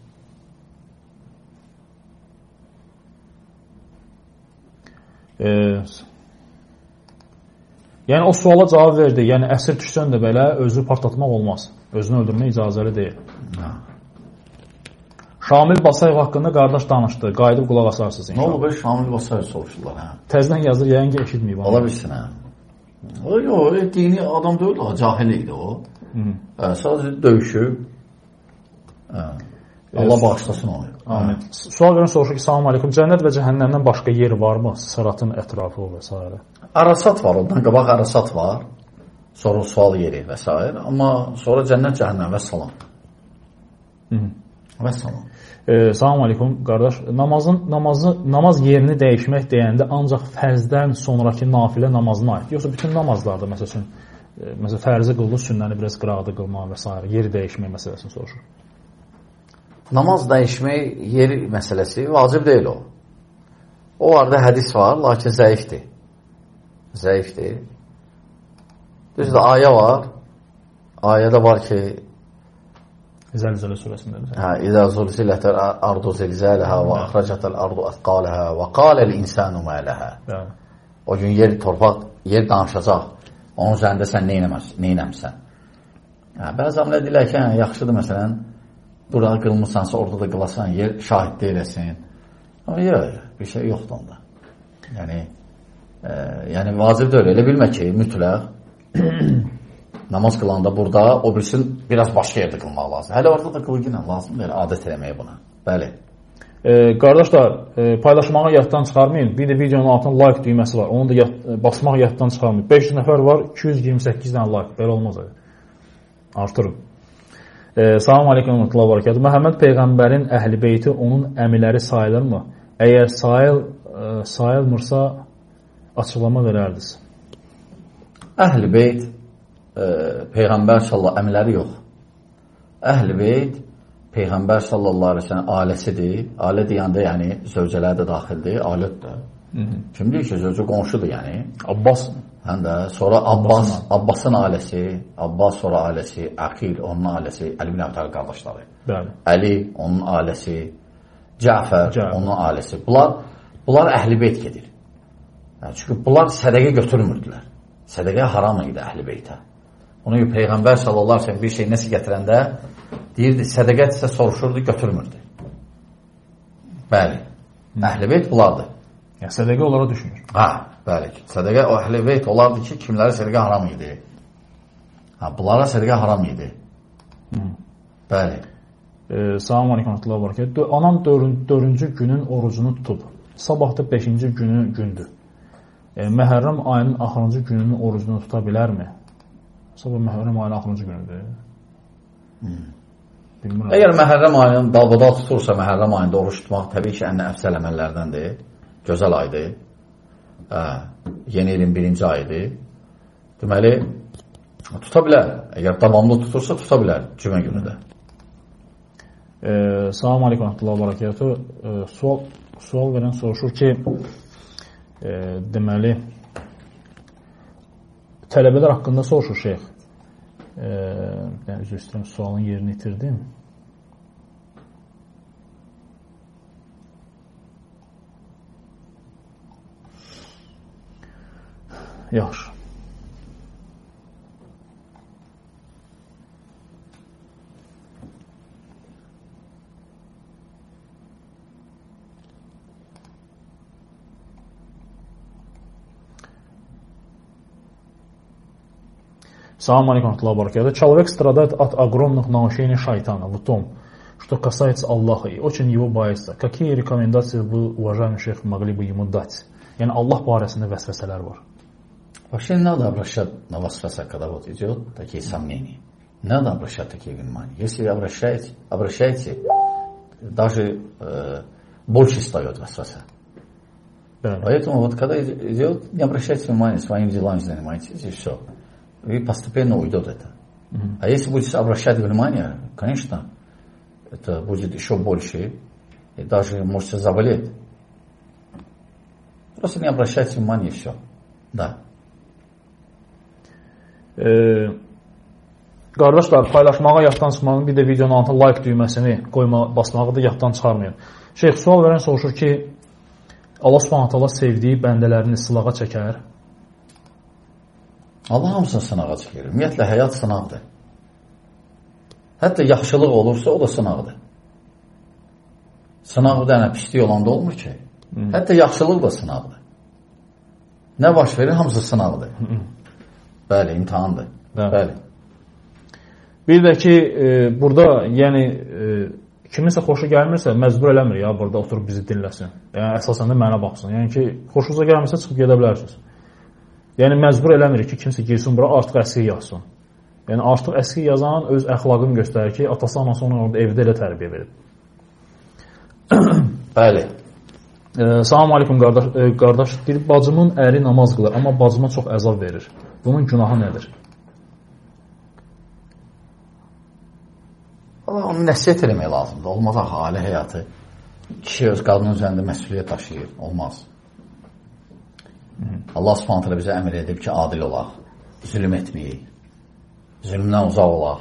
E, yəni o suala cavab verdi. Yəni əsir düşsən də belə özü partlatmaq olmaz. Özünü öldürmək icazəli deyil. Ha. Şamil Basayev haqqında qardaş danışdı. Qayıdıb qulaq asarsınız inşallah. Nə olub? Şamil Basayev soruşurlar. Hə. Təzdən yazır, yəqin ki eşitməyib. Ola bilsin, hə. O yox, dini adam deyil, o cahil idi o. Hə, sadəcə döyüşü. Hə. Allah bağışlasın onu. Amin. Sual verən soruşur ki, salam aleykum, cənnət və cəhənnəmdən başqa yer varmı? Sıratın ətrafı və s. Arasat var, ondan qabaq arasat var. Sonra sual yeri və s. Amma sonra cənnət, cəhənnəm və salam. Və salam. E, salam aleykum, qardaş. Namazın, namazı, namaz yerini dəyişmək deyəndə ancaq fərzdən sonraki nafilə namazına aid. Yoxsa bütün namazlarda, məsəl üçün, e, məsəl fərzi qıldı, sünnəni biraz qıraqda qılmaq və s. Yeri dəyişmək məsələsini soruşur. Namaz dəyişmək yeri məsələsi vacib deyil o. O arada hədis var, lakin zəifdir. Zəifdir. Düzdür, ayə var. Ayədə var ki, Zəlzələ surəsində. Hə, İzə zulzilətəl ardu zilzələhə və əxrəcətəl ardu əsqaləhə və qaləl insanu mə ləhə. O gün yer, torpaq, yer danışacaq. Onun üzərində sən neynəmsən? Hə, bəzi amilər deyilər ki, hə, yaxşıdır məsələn, burada qılmışsansa orada da qılasan, yer şahid deyiləsin. Amma yox, bir şey yoxdur onda. Yəni, e, yəni vacib deyil. Elə bilmə ki, mütləq namaz qılanda burada, o bilsin, biraz başqa yerdə qılmaq lazım. Hələ orada da qıl yine lazım deyil, adət eləməyə buna. Bəli. E, qardaşlar, e, paylaşmağı yaddan çıxarmayın. Bir də videonun altında like düyməsi var. Onu da yad, basmaq yaddan çıxarmayın. beş yüz nəfər var, iki yüz iyirmi səkkiz dənə like. Belə olmaz. Öyle. Artırın. E, Salam aleykum, Allah barakatuhu. Məhəmməd Peyğəmbərin əhl-i beyti onun əmiləri sayılırmı? Əgər sayıl, e, sayılmırsa açıqlama verərdiniz. Əhl-i beyt e, Peyğəmbər sallallahu əmiləri yox. Əhl-i beyt Peyğəmbər sallallahu aleyhi ve sellem ailəsidir. Ailə deyəndə yəni zövcələr də daxildir, alətdir. Kim deyir ki, zövcə qonşudur yəni? Abbas. Həm də sonra Abbas, Abbasın ailəsi, Abbas sonra ailəsi, Aqil onun ailəsi, Əli bin Əbi Talib qardaşları. Bəli. Əli onun ailəsi, Cəfər onun ailəsi. Bunlar bunlar əhl-i beyt gedir. Yəni, çünki bunlar sədəqə götürmürdülər. Sədəqə haram idi əhl-i beytə. Onu Peyğəmbər sallallahu aleyhi ve sellem bir şey nəsə gətirəndə deyirdi, sədəqətsə soruşurdu, götürmürdü. Bəli. Əhl-i beyt bunlardır. Yəni, sədəqə onlara düşmür. Ha, bəli. Sədəqə o əhl-i beyt olardı ki, kimlərə sədəqə haram idi. Ha, bunlara sədəqə haram idi. Hı. Bəli. E, Salam aleykum Abdullah Barakət. Anam dördüncü günün orucunu tutub. Sabah da beşinci günü gündür. E, Məhərrəm ayının axırıncı gününün orucunu tuta bilərmi? Sabah Məhərrəm ayının axırıncı günüdür. Hmm. Əgər Məhərrəm ayının dalbadal tutursa, Məhərrəm ayında oruç tutmaq təbii ki, ən əfsəl əməllərdəndir. Gözəl aydır. Hə, yeni ilin birinci ayıdır. Deməli, tuta bilər. Əgər davamlı tutursa, tuta bilər cümə günü də. E, Salam aleykum Abdullah Barakətü. E, sual, sual verən soruşur ki, e, deməli, tələbələr haqqında soruşur şeyx. E, yəni, üzr istəyirəm, sualın yerini itirdim. Yaxşı. Salam алейкум Абдулlah Баракет. Человек страдает от огромных наущений шайтана в том, что касается Аллаха, и очень его боится. Какие рекомендации вы, уважаемый шейх, могли бы ему дать? Yani Allah barəsində vəsvəsələr var. Вообще не надо обращать на васваса, когда вот идет такие сомнения. Не надо обращать такие внимания. Если обращаете, обращаете, даже э, больше встает васваса. Да. Поэтому вот когда идет, не обращайте внимания, своими делами занимайтесь, и все. И постепенно уйдет это. Uh-huh. А если будете обращать внимание, конечно, это будет еще больше, и даже можете заболеть. Просто не обращайте внимания, и все. Да. Ee, qardaşlar, paylaşmağa yaddan çıxmağın, bir də videonun altına like düyməsini qoyma, basmağı da yaddan çıxarmayın. Şeyx, sual verən soruşur ki, Allah Subhanahu taala sevdiyi bəndələrini sınağa çəkər. Allah hamısını sınağa çəkir. Ümumiyyətlə, həyat sınaqdır. Hətta yaxşılıq olursa, o da sınaqdır. Sınaq da pislik olanda olmur ki. Hmm. Hətta yaxşılıq da sınaqdır. Nə baş verir, hamısı sınaqdır. Hmm. Bəli, imtihandır. Bəli. Bəli. Bir də ki, e, burada, yəni, e, kiminsə xoşu gəlmirsə, məcbur eləmir ya, burada oturub bizi dinləsin. Yəni, əsasən də mənə baxsın. Yəni ki, xoşunuza gəlmirsə, çıxıb gedə bilərsiniz. Yəni, məcbur eləmir ki, kimsə girsin bura, artıq əski yazsın. Yəni, artıq əski yazan öz əxlaqını göstərir ki, atası, anası onu orada evdə elə tərbiyə verib. Bəli. E, Salam aleykum, qardaş. E, qardaş, deyib, bacımın əri namaz qılır, amma bacıma çox əzab verir. Bunun günahı nədir? Onu nəsiyyət eləmək lazımdır. Olmaz axı, ailə həyatı. Kişi öz qadının üzərində məsuliyyət daşıyır. Olmaz. Hı-hı. Allah Subhanahu taala bizə əmr edib ki, adil olaq. Zülm etməyik. Zülmdən uzaq olaq.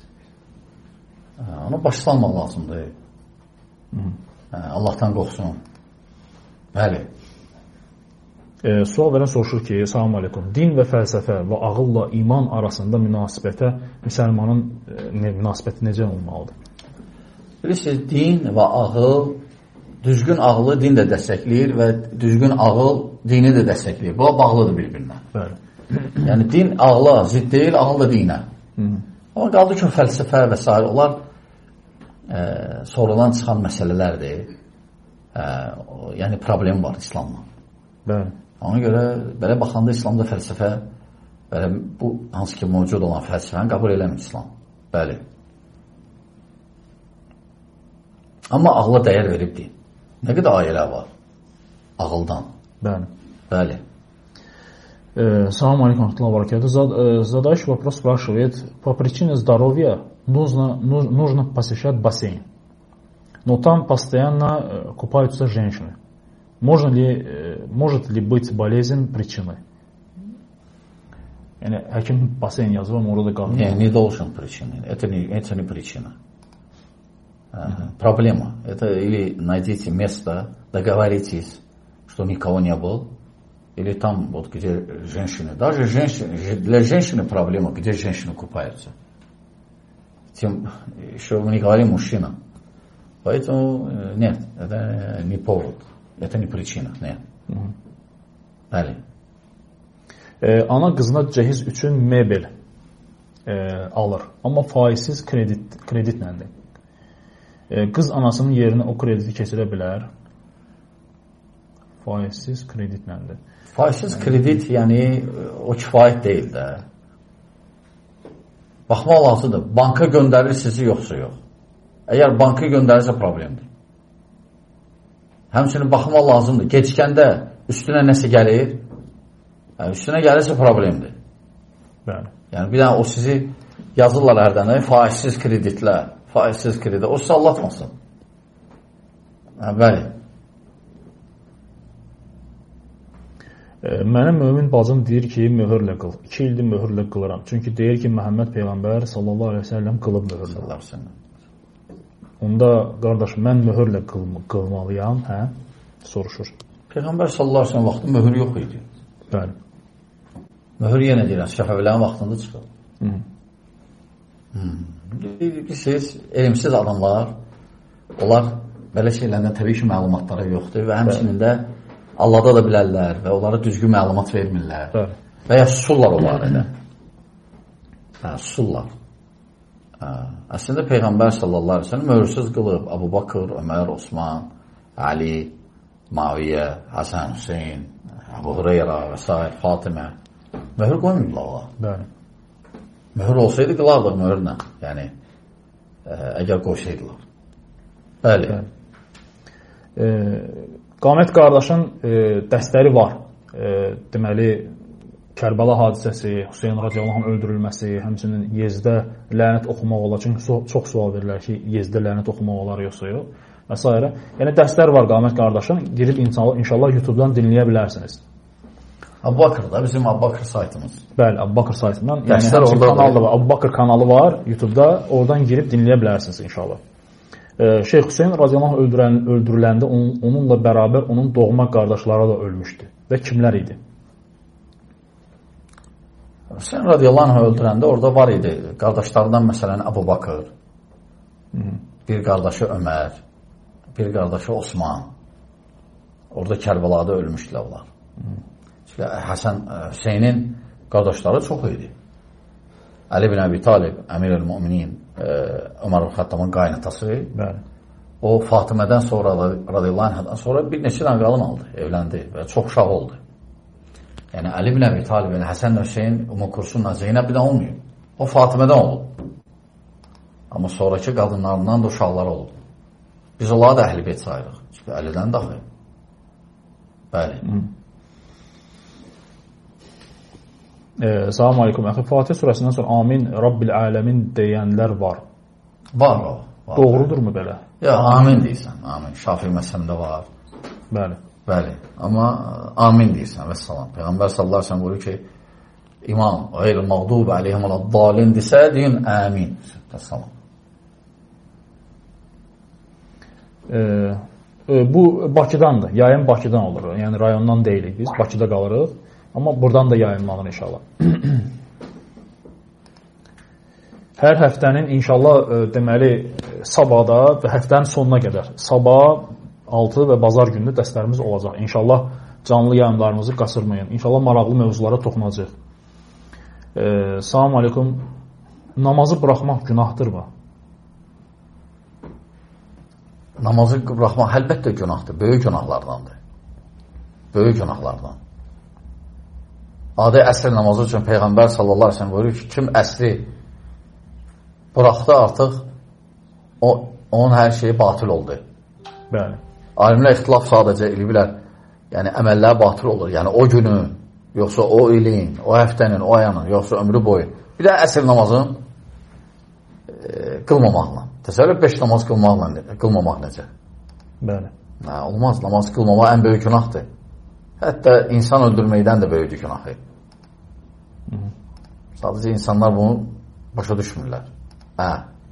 Onu başlanmaq lazımdır. Hı-hı. Allahdan qorxsun. Bəli. E, sual verən soruşur ki, salam aleykum, din və fəlsəfə və ağılla iman arasında münasibətə müsəlmanın e, münasibəti necə olmalıdır? Bilirsiniz, din və ağıl, düzgün ağılı din də dəstəkləyir və düzgün ağıl dini də dəstəkləyir. Bu, bağlıdır bir-birinə. Bəli. Yəni, din ağla zidd deyil, ağıl da dinə. Hı-hı. Amma qaldı ki, fəlsəfə və s. onlar e, sonradan çıxan məsələlərdir. E, yəni, problem var İslamla. Bəli. Ona görə, belə baxanda İslamda fəlsəfə, belə, bu, hansı ki, mövcud olan fəlsəfəni qəbul eləmir İslam. Bəli. Amma ağla dəyər veribdir. Nə qədər ayələr var? Ağıldan. Bəli. Bəli. Э, Салам алейкум, Абдулlah Баракет. Задающий вопрос спрашивает, по причине здоровья нужно, нужно посещать бассейн, но там постоянно купаются женщины. Можно ли, может ли быть болезнь причиной? Yani həkim basen yazır, ama orada qalır. Не, не должен причиной. Это не, это не причина. Uh-huh. Проблема. Это или найдите место, договоритесь, что никого не было, или там, вот где женщины. Даже женщины, для женщины проблема, где женщины купаются. Тем, еще мы не говорим мужчина. Поэтому нет, это не повод. Это не причина. Нет. Uh-huh. Далее. Ee, ana qızına cəhiz üçün mebel e, alır. Amma faizsiz kredit, kreditlədir. E, qız anasının yerinə o krediti keçirə bilər. Faizsiz kreditlədir. Faizsiz kredit, yəni o kifayət deyil də. Baxmaq lazımdır. Banka göndərir sizi, yoxsa yox. Əgər banka göndərirsə problemdir. Həmçinin baxmaq lazımdır. Gecikəndə üstünə nəsə gəlir, yəni üstünə gəlirsə problemdir. Bəli. Yəni bir dənə o sizi yazırlar hərdən, faizsiz kreditlər, faizsiz kredit, o sizi allatmasın. Hə, bəli. E, mənim mömin bacım deyir ki, möhürlə qıl. İki ildir möhürlə qılıram. Çünki deyir ki, Məhəmməd Peyğəmbər sallallahu aleyhi ve sellem qılıb möhürlə. Onda, qardaş, mən möhürlə qıl qılmalıyam, hə? Soruşur. Peyğəmbər sallallahu aleyhi ve sellem vaxtı möhür yox idi. Bəli. Möhür yenə deyirəm, Səfəvilərin vaxtında çıxır. Hmm. Siz, elmsiz adamlar, onlar belə şeylərdən təbii ki, məlumatları yoxdur və həmçinin də Allahda da bilərlər və onlara düzgün məlumat vermirlər. Bəli. Və ya susurlar onları da. Hə, susurlar. Hə. Əslində Peyğəmbər sallallahu aleyhi ve sellem möhürsüz qılıb Abu Bakır, Ömər, Osman, Ali, Muaviyyə, Həsən, Hüseyin, Abu Hureyra və s. Fatimə. Möhür qoymurlar ola. Bəli. Möhür olsaydı qılarlar möhürlə. Yəni, ə, əgər qoysaydılar. Bəli. Bəli. E, Qamət qardaşın e, dəstəri var. E, deməli, Kərbəla hadisəsi, Hüseyin radiyallahu anh öldürülməsi, həmçinin Yezdə lənət oxumaq olar. Çünki so çox sual verirlər ki, Yezdə lənət oxumaq olar yoxsa yox və s. Yəni, dəstər var Qamət qardaşın. Girib inşallah, inşallah YouTube-dan dinləyə bilərsiniz. Abu Bakır da bizim Abu Bakır saytımız. Bəli, Abu Bakır saytından. Yəni, həmçinin kanalı var. Abu Bakır kanalı var YouTube-da. Oradan girib dinləyə bilərsiniz inşallah. Şeyx Hüseyin radiyallahu anh öldürən, öldürüləndə onun, onunla bərabər onun doğma qardaşları da ölmüşdü. Və kimlər idi? Hüseyin radiyallahu anh öldürəndə orada var idi. Qardaşlarından məsələn Abu Bakır, Hı -hı. bir qardaşı Ömər, bir qardaşı Osman. Orada Kərbəlada ölmüşdülər onlar. Çünki Həsən, Hüseynin qardaşları çox idi. Ali bin Əbi Talib, Əmir-el-Müminin, Ömər Xəttamın qaynatası. Bəli. O Fatimədən sonra, radiyallahu anh'dan sonra bir neçə dənə qalın aldı, evləndi və çox uşaq oldu. Yəni Ali bin Əbi Talib, Həsən Hüseyin, Ümmü Kursunla Zeynəbdən olmuyor. O Fatimədən oldu. Amma sonraki qadınlarından da uşaqlar oldu. Biz onları da əhl-i beyt sayırıq. Çünki Əlidən daxil. Bəli. Hı. Ee, Salam aleykum. Əxi, Fatih surəsindən sonra amin, Rabbil aləmin deyənlər var. Var o. Var. Doğrudurmu belə? Ya, amin deyirsən. Amin. Şafii məsələmdə var. Bəli. Bəli. Amma amin deyirsən. Və salam. Peyğəmbər sallallahu aleyhi ve sellem buyurur ki, İmam, qeyr-i mağdub aleyhim alə-dalin desə, deyin amin. Və salam. Ee, e, bu Bakıdandır. Yayın Bakıdan olur. Yəni rayondan deyilik biz. Bakıda qalırıq. Amma buradan da yayınlanır inşallah. Hər həftənin inşallah e, deməli sabahda və həftənin sonuna qədər sabah, altı və bazar günü dərslərimiz olacaq. İnşallah canlı yayınlarımızı qaçırmayın. İnşallah maraqlı mövzulara toxunacaq. E, Salam aleykum. Namazı buraxmaq günahdırmı? Namazı buraxmaq əlbəttə günahdır. Böyük günahlardandır. Böyük günahlardan. Adi əsr namazı üçün Peyğəmbər sallallahu aleyhi ve sellem buyurur ki, kim əsri buraxdı artıq o, onun hər şeyi batıl oldu. Bəli. Alimlər ixtilaf sadəcə eliblər, yəni əməllər batıl olur. Yəni o günü, yoxsa o ilin, o həftənin, o ayının, yoxsa ömrü boyu. Bir də əsr namazın e, qılmamaqla. Təsəvvür beş namaz qılmaqla, qılmamaq necə? Bəli. Hə, olmaz, namaz qılmamaq ən böyük günahdır. Hətta insan öldürməkdən də böyük günahı. Sadəcə insanlar bunu başa düşmürlər. Hə.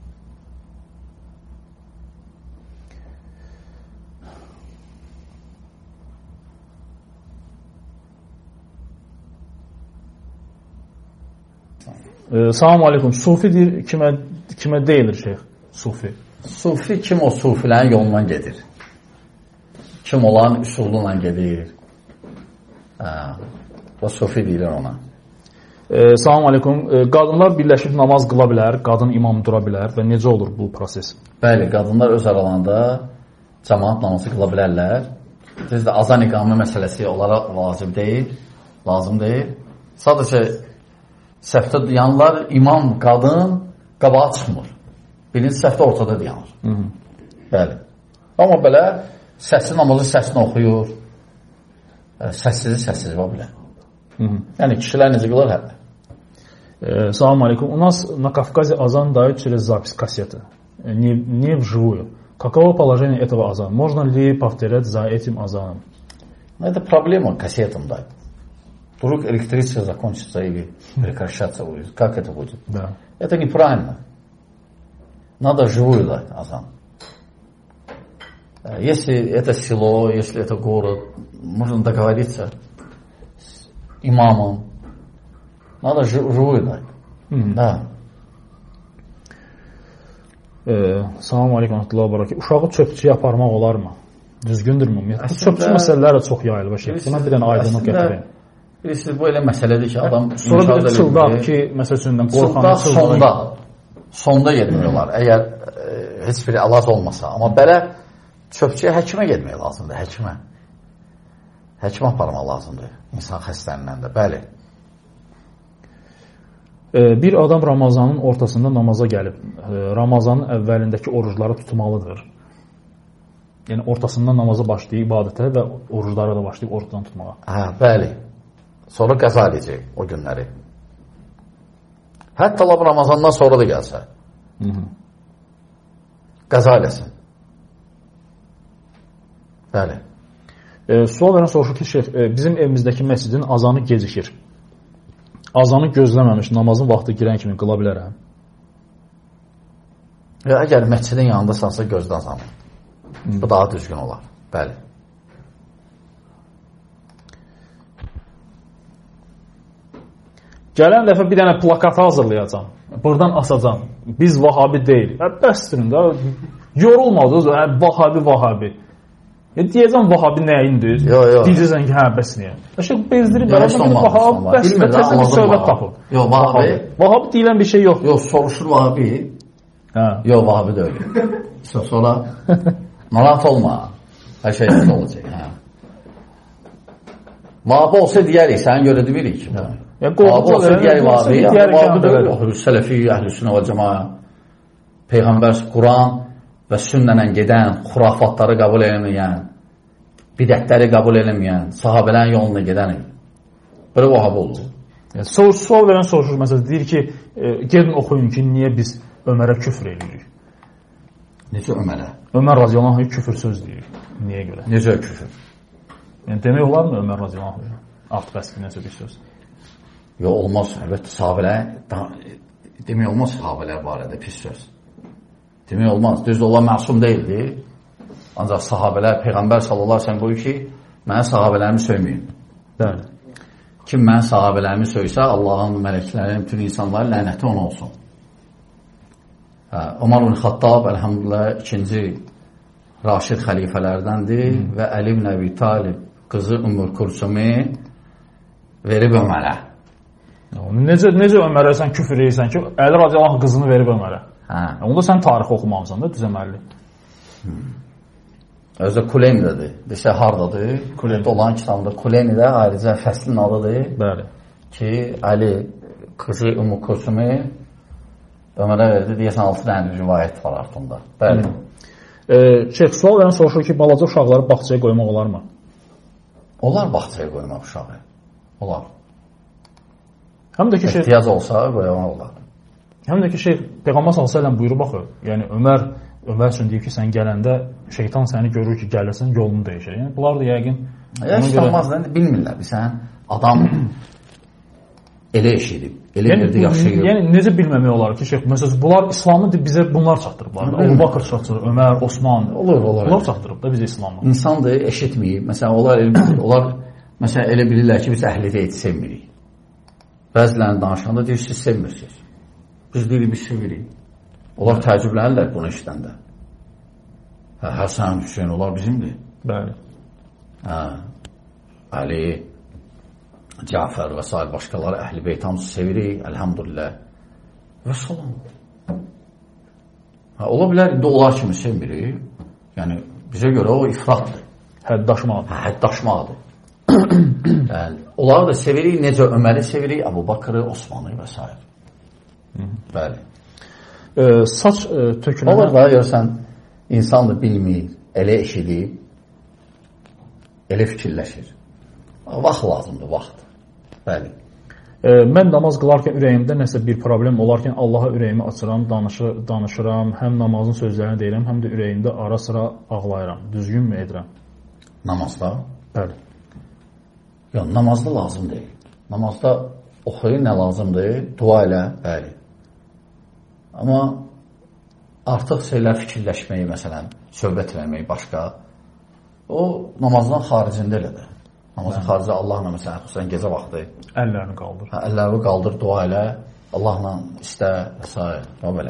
Ee, Salam aleykum. Sufi deyir, kimə, kimə deyilir şeyx? Sufi. Sufi kim o sufilərin yolundan gedir? Kim olan üsullunla gedir? Hə. O sufi deyilir ona. E, salam aleykum. E, qadınlar birləşib namaz qıla bilər, qadın imam dura bilər və necə olur bu proses? Bəli, qadınlar öz aralarında cəmaat namazı qıla bilərlər. Düzdür, azan iqamə məsələsi onlara lazım deyil, lazım deyil. Sadəcə səhvdə dayanırlar, imam, qadın qabağa çıxmır. Birinci səhvdə ortada dayanır. Hı -hı. Bəli. Amma belə səsli namazı səsini oxuyur, səssizi səssiz var bilər. Hı -hı. Yəni kişilər necə qılır hələ? Э, Салам алейкум. У нас на Кавказе азан дают через запись кассеты, не, не вживую. Каково положение этого азана? Можно ли повторять за этим азаном? Это проблема кассетам дать. Вдруг электричество закончится или прекращаться будет. Как это будет? Да. Это неправильно. Надо живую дать азан. Если это село, если это город, можно договориться с имамом. Надо живую дать. Mm-hmm. Да. Ee, Salam aleykum, rahmetullah barakatuh. Uşağı çöpçüyə aparmaq olarmı? Düzgündürmü? Ümumiyyətlə çöpçü məsələləri çox yayılır şey. Buna bir dənə aydınlıq gətirək. Bilirsiniz, bu elə məsələdir ki, adam sonra bir çıldaq ki, məsəl üçün qorxanı sonda sonda getmək olar. Əgər e, heç bir əlac olmasa, amma belə çöpçüyə həkimə getmək lazımdır, həkimə. Həkimə aparmaq lazımdır. İnsan xəstələnəndə, bəli. Bir adam Ramazanın ortasında namaza gəlib, Ramazanın əvvəlindəki orucları tutmalıdır. Yəni, ortasında namaza başlayıb ibadətə və oruclara da başlayıb orucdan tutmağa. Hə, bəli. Sonra qəza edəcək o günləri. Hətta Allah Ramazandan sonra da gəlsə. Hı -hı. Qəza eləsin. Bəli. E, sual verən soruşur ki, şeyh, e, bizim evimizdəki məscidin azanı gecikir. Azanı gözləməmiş, namazın vaxtı girən kimi qıla bilərəm. Ya, əgər məscidin yanındasansa gözlə azanı. Hmm. Bu daha düzgün olar. Bəli. Gələn dəfə bir dənə plakat hazırlayacam. Buradan asacam. Biz vahabi deyil. Bəsdirin də. Yorulmadınız. Vahabi, vahabi. Ya, deyəcəm vahabi nəyindir? Deyəcəksən ki, hə, bəs niyə? Əşək, bezdirib, bərəbən bir vahabi, bəs nəsə bir söhbət tapıb. Yox, vahabi. Vahabi deyilən bir şey yox. Yox, soruşur vahabi. Yox, vahabi də öyle. Sonra, narahat olma. Hər şey yazı olacaq. Vahabi olsa deyərik, sənin görə deyirik ki. Vahabi olsa deyərik vahabi. Vahabi də öyle. Sələfi, əhl-i-sünnə və cəmaə, Peyğəmbər, Quran və sünnənlə gedən, xurafatları qəbul eləməyən, bidətləri qəbul eləməyən, sahabələrin yoluna gedən belə vahabi olur. Yəni, sual, sual verən soruşur, məsələn, deyir ki, e, gedin oxuyun ki, niyə biz Ömərə küfr edirik? Necə Ömərə? Ömər radiyallahu anh küfür söz deyir. Niyə görə? Necə küfür? Yəni, demək olar mı Ömər radiyallahu anh? Alt bəsbi necə bir söz? Yox, olmaz. Əlbəttə, sahabələr, demək olmaz sahabələr barədə pis söz. Demək olmaz. Düz olan məsum deyildi. Ancaq sahabələr, Peyğəmbər sallallahu aleyhi ve sellem buyur ki, mənə sahabələrimi söyməyin. Bəli. Kim mənə sahabələrimi söysə, Allahın, mələklərin, bütün insanların lənəti ona olsun. Hə, Ömər ibn Xattab, əlhamdülillah, ikinci Raşid xəlifələrdəndir hmm. və Əli ibn Əbi Talib qızı Ümmül Kulsumi verib Ömərə. Necə, necə Ömərə sən küfür edirsən ki, Əli radiyallahu qızını verib Ömərə? Hə. Onda sən tarix oxumamısan da düzəməlli. Hmm. Özü Kuleynidədir. Desə, haradadır? Kuleynid olan kitabında Kuleynidə ayrıca fəslin adıdır. Bəli. Ki, Əli qızı Ümmü Kulsumi Ömərə verdi. Deyəsən, altı dənə rivayət var altında. Bəli. Hmm. E, Şeyh, sual verən soruşur ki, balaca uşaqları bağçaya qoymaq olar mı? Olar bağçaya qoymaq uşağı. Olar. Həm də ki, şey... ehtiyac olsa, qoymaq olar. Həm də ki, şey, Peyğəmbər sallallahu əleyhi və səlləm buyurub baxır. Yəni, Ömər, Ömər üçün deyib ki, sən gələndə şeytan səni görür ki, gəlirsən, yolunu dəyişir. Yəni, bunlar da yəqin... Ya, işte olmazdan bilmirlər. Sən adam elə eşidib, elə yəni, yerdə yaşayıb. Yəni, necə bilməmək olar ki, şey, məsələn, bunlar İslamı bizə bunlar çatdırıblar. Əbu Bakır çatdırır, Ömər, Osman. Olur, olur. Bunlar çatdırıb da bizə İslamı. İnsandır, eşitməyib. Məsələn, onlar, onlar məsələn, elə bilirlər ki, biz əhl-i beyt sevmirik. Bəzilərini danışanda deyir, siz sevmirsiniz. Biz deyirik, biz sevirik. Onlar təəccüblənirlər bunu işləndə. Hə, Həsən, Hüseyin, onlar bizimdir. Bəli. Hə, Əli, Cəfər və s. başqaları, Əhl-i Beyt hamısı sevirik, əlhamdülillah. Və salam. Ha, ola bilər, indi onlar kimi sevmirik. Yəni, bizə görə o ifratdır. Həddaşmaq. Hə, həddaşmaqdır. Yəni, onları da sevirik, necə Öməri sevirik, Əbu Bakırı, Osmanı və s. Bəli. E, saç e, tökülənə... Olur da, görsən, insan da bilmir, elə eşidir, elə fikirləşir. Vaxt lazımdır, vaxt. Bəli. E, mən namaz qılarkən ürəyimdə nəsə bir problem olarkən Allaha ürəyimi açıram, danışır, danışıram, həm namazın sözlərini deyirəm, həm də ürəyimdə ara sıra ağlayıram. Düzgün mü edirəm? Namazda? Bəli. Yox, namazda lazım deyil. Namazda oxuyun nə lazımdır? Dua elə, bəli. Amma artıq şeylər fikirləşməyi, məsələn, söhbət eləməyi başqa, o namazdan xaricində elədir. Namazın xaricində Allahla, məsələn, xüsusən gecə vaxtı əllərini qaldır. Hə, əllərini qaldır, dua elə, Allahla istə və s. və belə.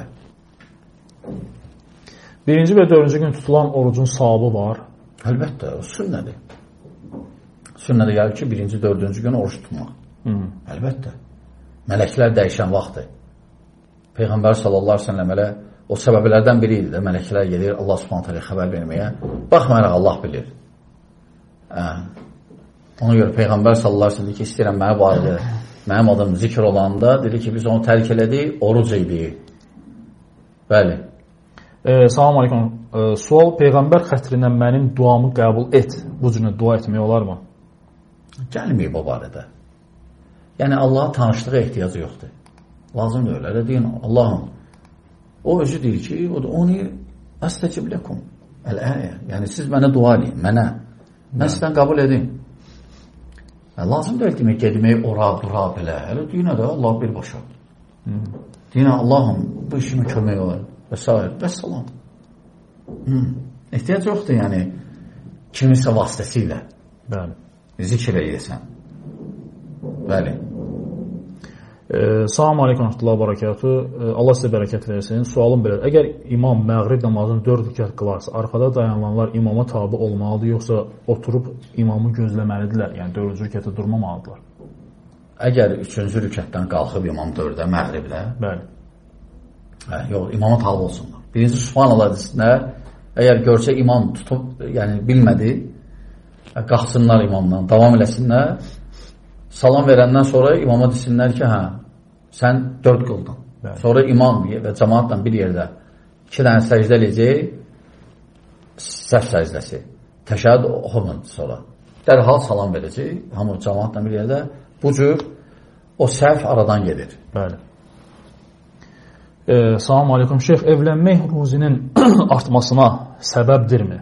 Birinci və dördüncü gün tutulan orucun savabı var. Əlbəttə, o sünnədir. Sünnədə gəlir ki, birinci, dördüncü gün oruç tutmaq. Hı. Əlbəttə. Mələklər dəyişən vaxtdır. Peyğəmbər sallallahu əleyhi və səlləm elə o səbəblərdən biri idi də, mələklər gedir Allah Subhanahu taala xəbər verməyə. Baxmayaraq Allah bilir. Hə. Ona görə Peyğəmbər sallallahu əleyhi və səlləm ki, istəyirəm mənə barədə mənim adım zikr olanda dedi ki, biz onu tərk elədik, oruc idi. Bəli. E, salam aleykum. E, sual, Peyğəmbər xətrinə mənim duamı qəbul et. Bu cürə dua etmək olarmı? Gəlməyib o barədə. Yəni Allaha tanışlığa ehtiyacı yoxdur. Lazım deyil. Elə deyin, Allahım. O özü deyir ki, o da onu əstəcib ləkum. Əl-əyə. Yəni siz mənə dua edin, mənə. Mən sizdən qəbul edin. Yəni, lazım deyil demək, gedmək, ora, bura, belə. Elə deyinə də Allah birbaşa. Deyinə, Allahım, bu işimə kömək olur. Və s. Və salam. Ehtiyac yoxdur, yəni, kimisə vasitəsilə. Bəli. Zikr edirsən. Bəli. E, Salam aleykum, Abdullah barakatü. E, Allah sizə bərəkət versin. Sualım belə. Əgər imam məğrib namazını dörd rükət qılarsa, arxada dayananlar imama tabi olmalıdır, yoxsa oturub imamı gözləməlidirlər? Yəni dördüncü rükətə durmamalıdırlar. Əgər üçüncü rükətdən qalxıb imam dördə, məğribdə, bəli. Hə, yox, imama tabi olsunlar. Birinci Subhanallah hədisində, əgər görsə imam tutub, yəni bilmədi, qalxsınlar imamdan, davam eləsinlər. Salam verəndən sonra imama desinlər ki, hə, sən dörd qıldın. Bəli. Sonra imam və cəmaatla bir yerdə iki dənə səcdə eləyəcək, səhv səcdəsi. Təşəhhüd oxumun sonra. Dərhal salam verəcək, hamı cəmaatla bir yerdə. Bu cür o səhv aradan gedir. Bəli. E, salam aleykum, şeyx, evlənmək ruzinin artmasına səbəbdirmi?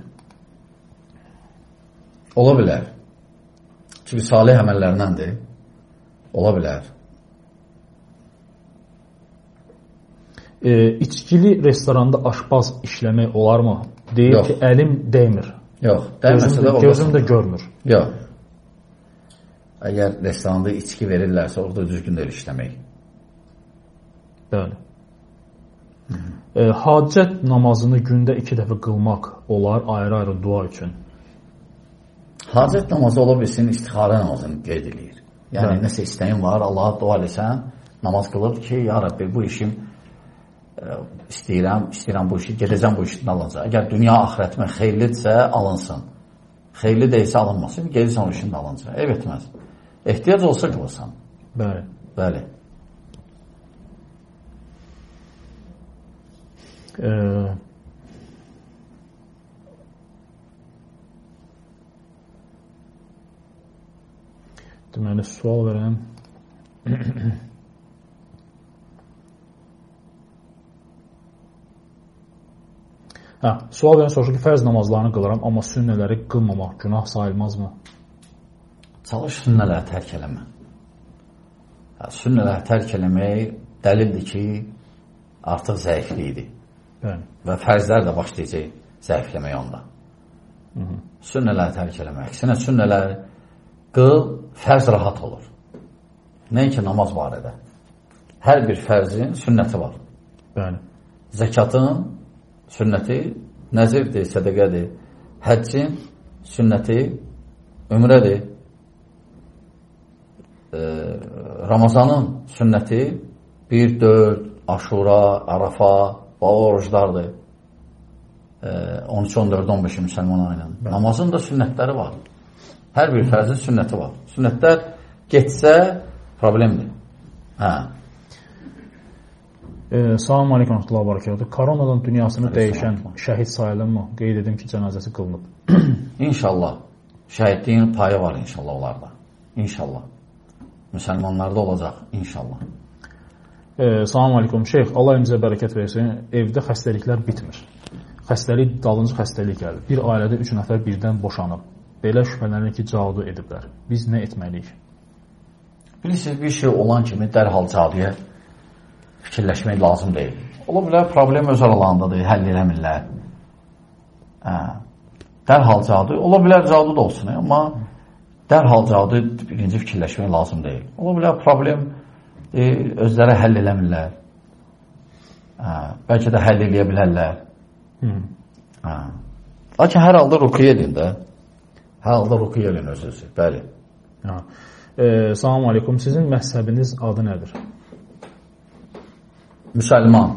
Ola bilər. Çünki salih əməllərindəndir. Ola bilər. E, içkili restoranda aşpaz işləmək olarmı? Deyir Yox. ki, əlim dəymir. Yox, dəyməsə də olur. Gözüm də görmür. Yox. Əgər restoranda içki verirlərsə, orada düzgün deyil işləmək. Bəli. E, hacət namazını gündə iki dəfə qılmaq olar ayrı-ayrı dua üçün. Hacət namazı ola bilsin, istixarə namazını qeyd edir. Yəni, Bəli. Nəsə istəyin var, Allaha dua eləsən, namaz qılıb ki, ya Rabbi, bu işim e, istəyirəm, istəyirəm bu işi, gedəcəm bu işdən alınacaq. Əgər dünya axirətimə xeyirlidirsə, alınsın. Xeyirli deyilsə, alınmasın, gedirsən o işində alınacaq. Ev etməz. Ehtiyac olsa qılırsan. Bəli. Bəli. Eee... Deməli, sual verəm. hə, sual verəm, soruşur ki, fərz namazlarını qılaram, amma sünnələri qılmamaq günah sayılmazmı? Çalış sünnələri tərk eləmə. Hə, sünnələri tərk eləmək dəlildir ki, artıq zəifliyidir. Bəli. Və fərzlər də başlayacaq zəifləmək onda. Hı -hı. Sünnələri tərk eləmək. Əksinə, sünnələri qıl, fərz rahat olur. Nəinki namaz barədə. Hər bir fərzin sünnəti var. Bəli. Zəkatın sünnəti nəzirdir, sədəqədir. Həccin sünnəti ümrədir. e, Ramazanın sünnəti bir, dörd, Aşura, Arafa, o oruclardır. E, on üç, on dörd, on beş müsəlman ayının. Namazın da sünnətləri var. Hər bir fərzin sünnəti var. Sünnətlər getsə problemdir. Hə. Ee, Salam aleykum və barakatuhu. Koronadan dünyasını dəyişən şəhid sayılır mı? Qeyd edim ki, cənazəsi qılınıb. İnşallah. Şəhidliyin payı var inşallah onlarda. İnşallah. Müsəlmanlarda olacaq inşallah. Ee, Salam aleykum şeyx. Allah imizə bərəkət versin. Evdə xəstəliklər bitmir. Xəstəlik dalınca xəstəlik gəlir. Bir ailədə üç nəfər birdən boşanıb. Belə şübhələnir ki, cadu ediblər. Biz nə etməliyik? Bilirsiniz, bir şey olan kimi dərhal caduya fikirləşmək lazım deyil. Ola bilər, problem öz aralarındadır, həll eləmirlər. Hə. Dərhal cadu, ola bilər cadu da olsun, amma dərhal cadu birinci fikirləşmək lazım deyil. Ola bilər, problem e, özləri həll eləmirlər. Hə. Bəlkə də həll eləyə bilərlər. Hə. Lakin hər halda rukiyə edin də. Hər halda rukiyə edin özünüzü, bəli. Hə. E, Salam aleykum, sizin məzhəbiniz adı nədir? Müsəlman.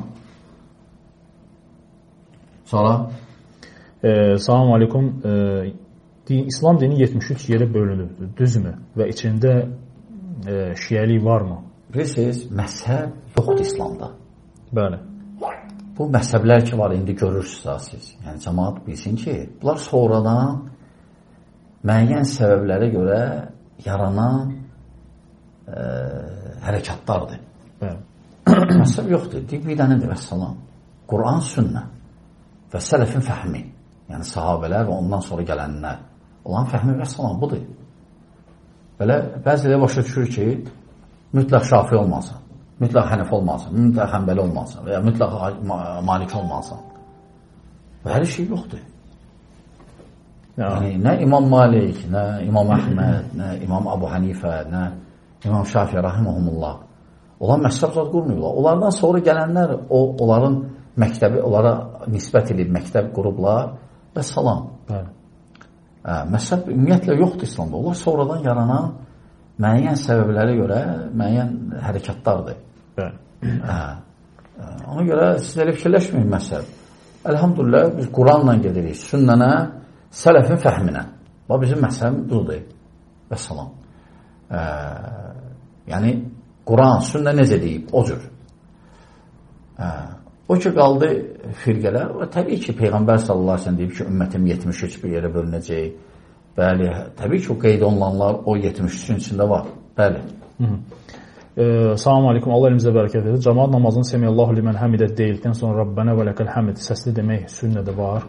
Sonra? E, salam aleykum. E, din, İslam dini yetmiş üç yerə bölünübdür, düzmü? Və içində e, şiəlik varmı? Bilirsiniz, məzhəb yoxdur İslamda. Bəli. Bu məzhəblər ki var, indi görürsünüz siz. Yəni, cəmaat bilsin ki, bunlar sonradan müəyyən səbəblərə görə yaranan e, hərəkatlardır. Bəli. Məsəb yoxdur. Deyib bir dənədir və salam. Quran, sünnə və sələfin fəhmi. Yəni sahabələr və ondan sonra gələnlər. Olan fəhmi və salam budur. Belə bəziləri başa düşür ki, mütləq şafi olmasın, mütləq hənəf olmasın, mütləq həmbəli olmasın və ya mütləq malik olmasın. Və hər şey yoxdur. Yəni, nə İmam Malik, nə İmam Əhməd, nə İmam Abu Hanifə, nə İmam Şafiə rahiməhumullah. Onlar məzhəb zad qurmuyurlar. Onlardan sonra gələnlər, o, onların məktəbi, onlara nisbət edib məktəb qurublar və salam. Bəli. Hə, məzhəb ümumiyyətlə yoxdur İslamda. Onlar sonradan yaranan müəyyən səbəblərə görə müəyyən hərəkatlardır. Bəli. Hə. Ona görə siz elə fikirləşməyin məzhəb. Elhamdülillah biz Quranla gedirik, sünnənə, sələfin fəhminə. Bu bizim məzhəbimiz budur. Və salam. Hə, yəni Quran, sünnə necə deyib, o cür. Hə. O ki, qaldı firqələr, və təbii ki, Peyğəmbər sallallahu aleyhi ve sellem deyib ki, ümmətim yetmiş üç bir yerə bölünəcək. Bəli, təbii ki, o qeyd olunanlar o yetmiş üçün içində var. Bəli. Hı -hı. E, Salam aleykum, Allah elimizə bərəkət edir. Cəmaat namazını Semiyallahu limən həmidə deyildikdən sonra Rabbənə və ləkəl həmid səsli demək sünnədə var.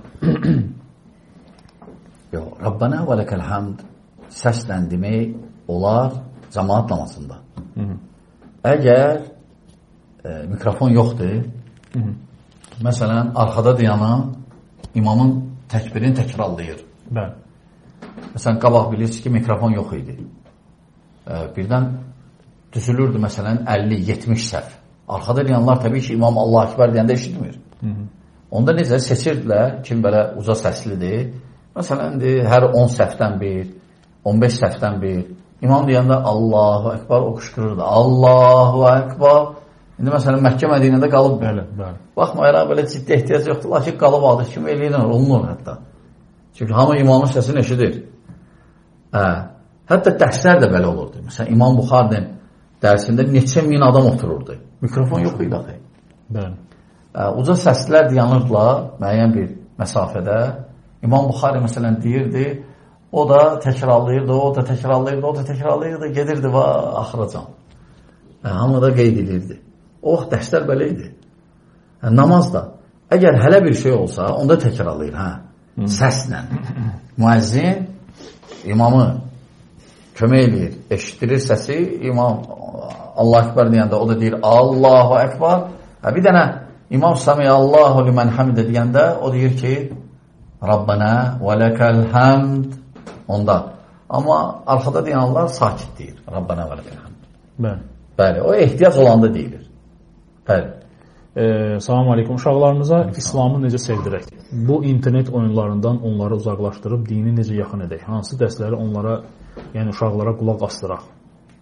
Yox, Rabbənə və ləkəl həmd səslən demək olar cəmaat namazında. Hı -hı. Əgər e, mikrofon yoxdur, Hı -hı. məsələn, arxada dayanan imamın təkbirini təkrarlayır. Bəli. Məsələn, qabaq bilirsiniz ki, mikrofon yox idi. E, birdən düzülürdü, məsələn, əlli yetmiş səhv. Arxada dayananlar təbii ki, imam Allah Ekber deyəndə eşitmir. Hı -hı. Onda necə seçirdilər, kim belə uca səslidir. Məsələn, hər on səhvdən bir, on beş səhvdən bir. İmam deyəndə Allahu Ekber o qışqırırdı. Allahu Ekber. İndi məsələn Məkkə Mədinədə qalıb belə. Baxmayaraq belə ciddi ehtiyac yoxdur. Lakin qalıb adı kimi eləyirlər, olunur hətta. Çünki hamı imamın səsini eşidir. Hə. Hətta dərslər də belə olurdu. Məsələn İmam Buxarinin dərsində neçə min adam otururdu. Mikrofon yox idi axı. Bəli. Hə, uca səslər dayanırdılar müəyyən bir məsafədə. İmam Buxari məsələn deyirdi, o da təkrarlayırdı, o da təkrarlayırdı, o da təkrarlayırdı, gedirdi və axıracan. Hə, hamı da qeyd edirdi. O vaxt dərslər belə idi. Hə, namaz da. Əgər hələ bir şey olsa, onda təkrarlayır. Hə, səslə. Müəzzin imamı kömək edir, eşitdirir səsi, imam Allah Ekber deyəndə o da deyir Allahu Ekber. Hə, bir dənə imam Samiyallahu limən həmidə deyəndə o deyir ki Rabbənə və ləkəl həmd. Onda. Amma arxada deyanlar sakit deyir. Rabbənə və ləkəl həmd. Bəli. Bəli, o ehtiyac olanda deyilir. Bəli. E, salam aleykum. Uşaqlarımıza İslamı necə sevdirək? Bu internet oyunlarından onları uzaqlaşdırıb dini necə yaxın edək? Hansı dərsləri onlara, yəni uşaqlara qulaq asdıraq?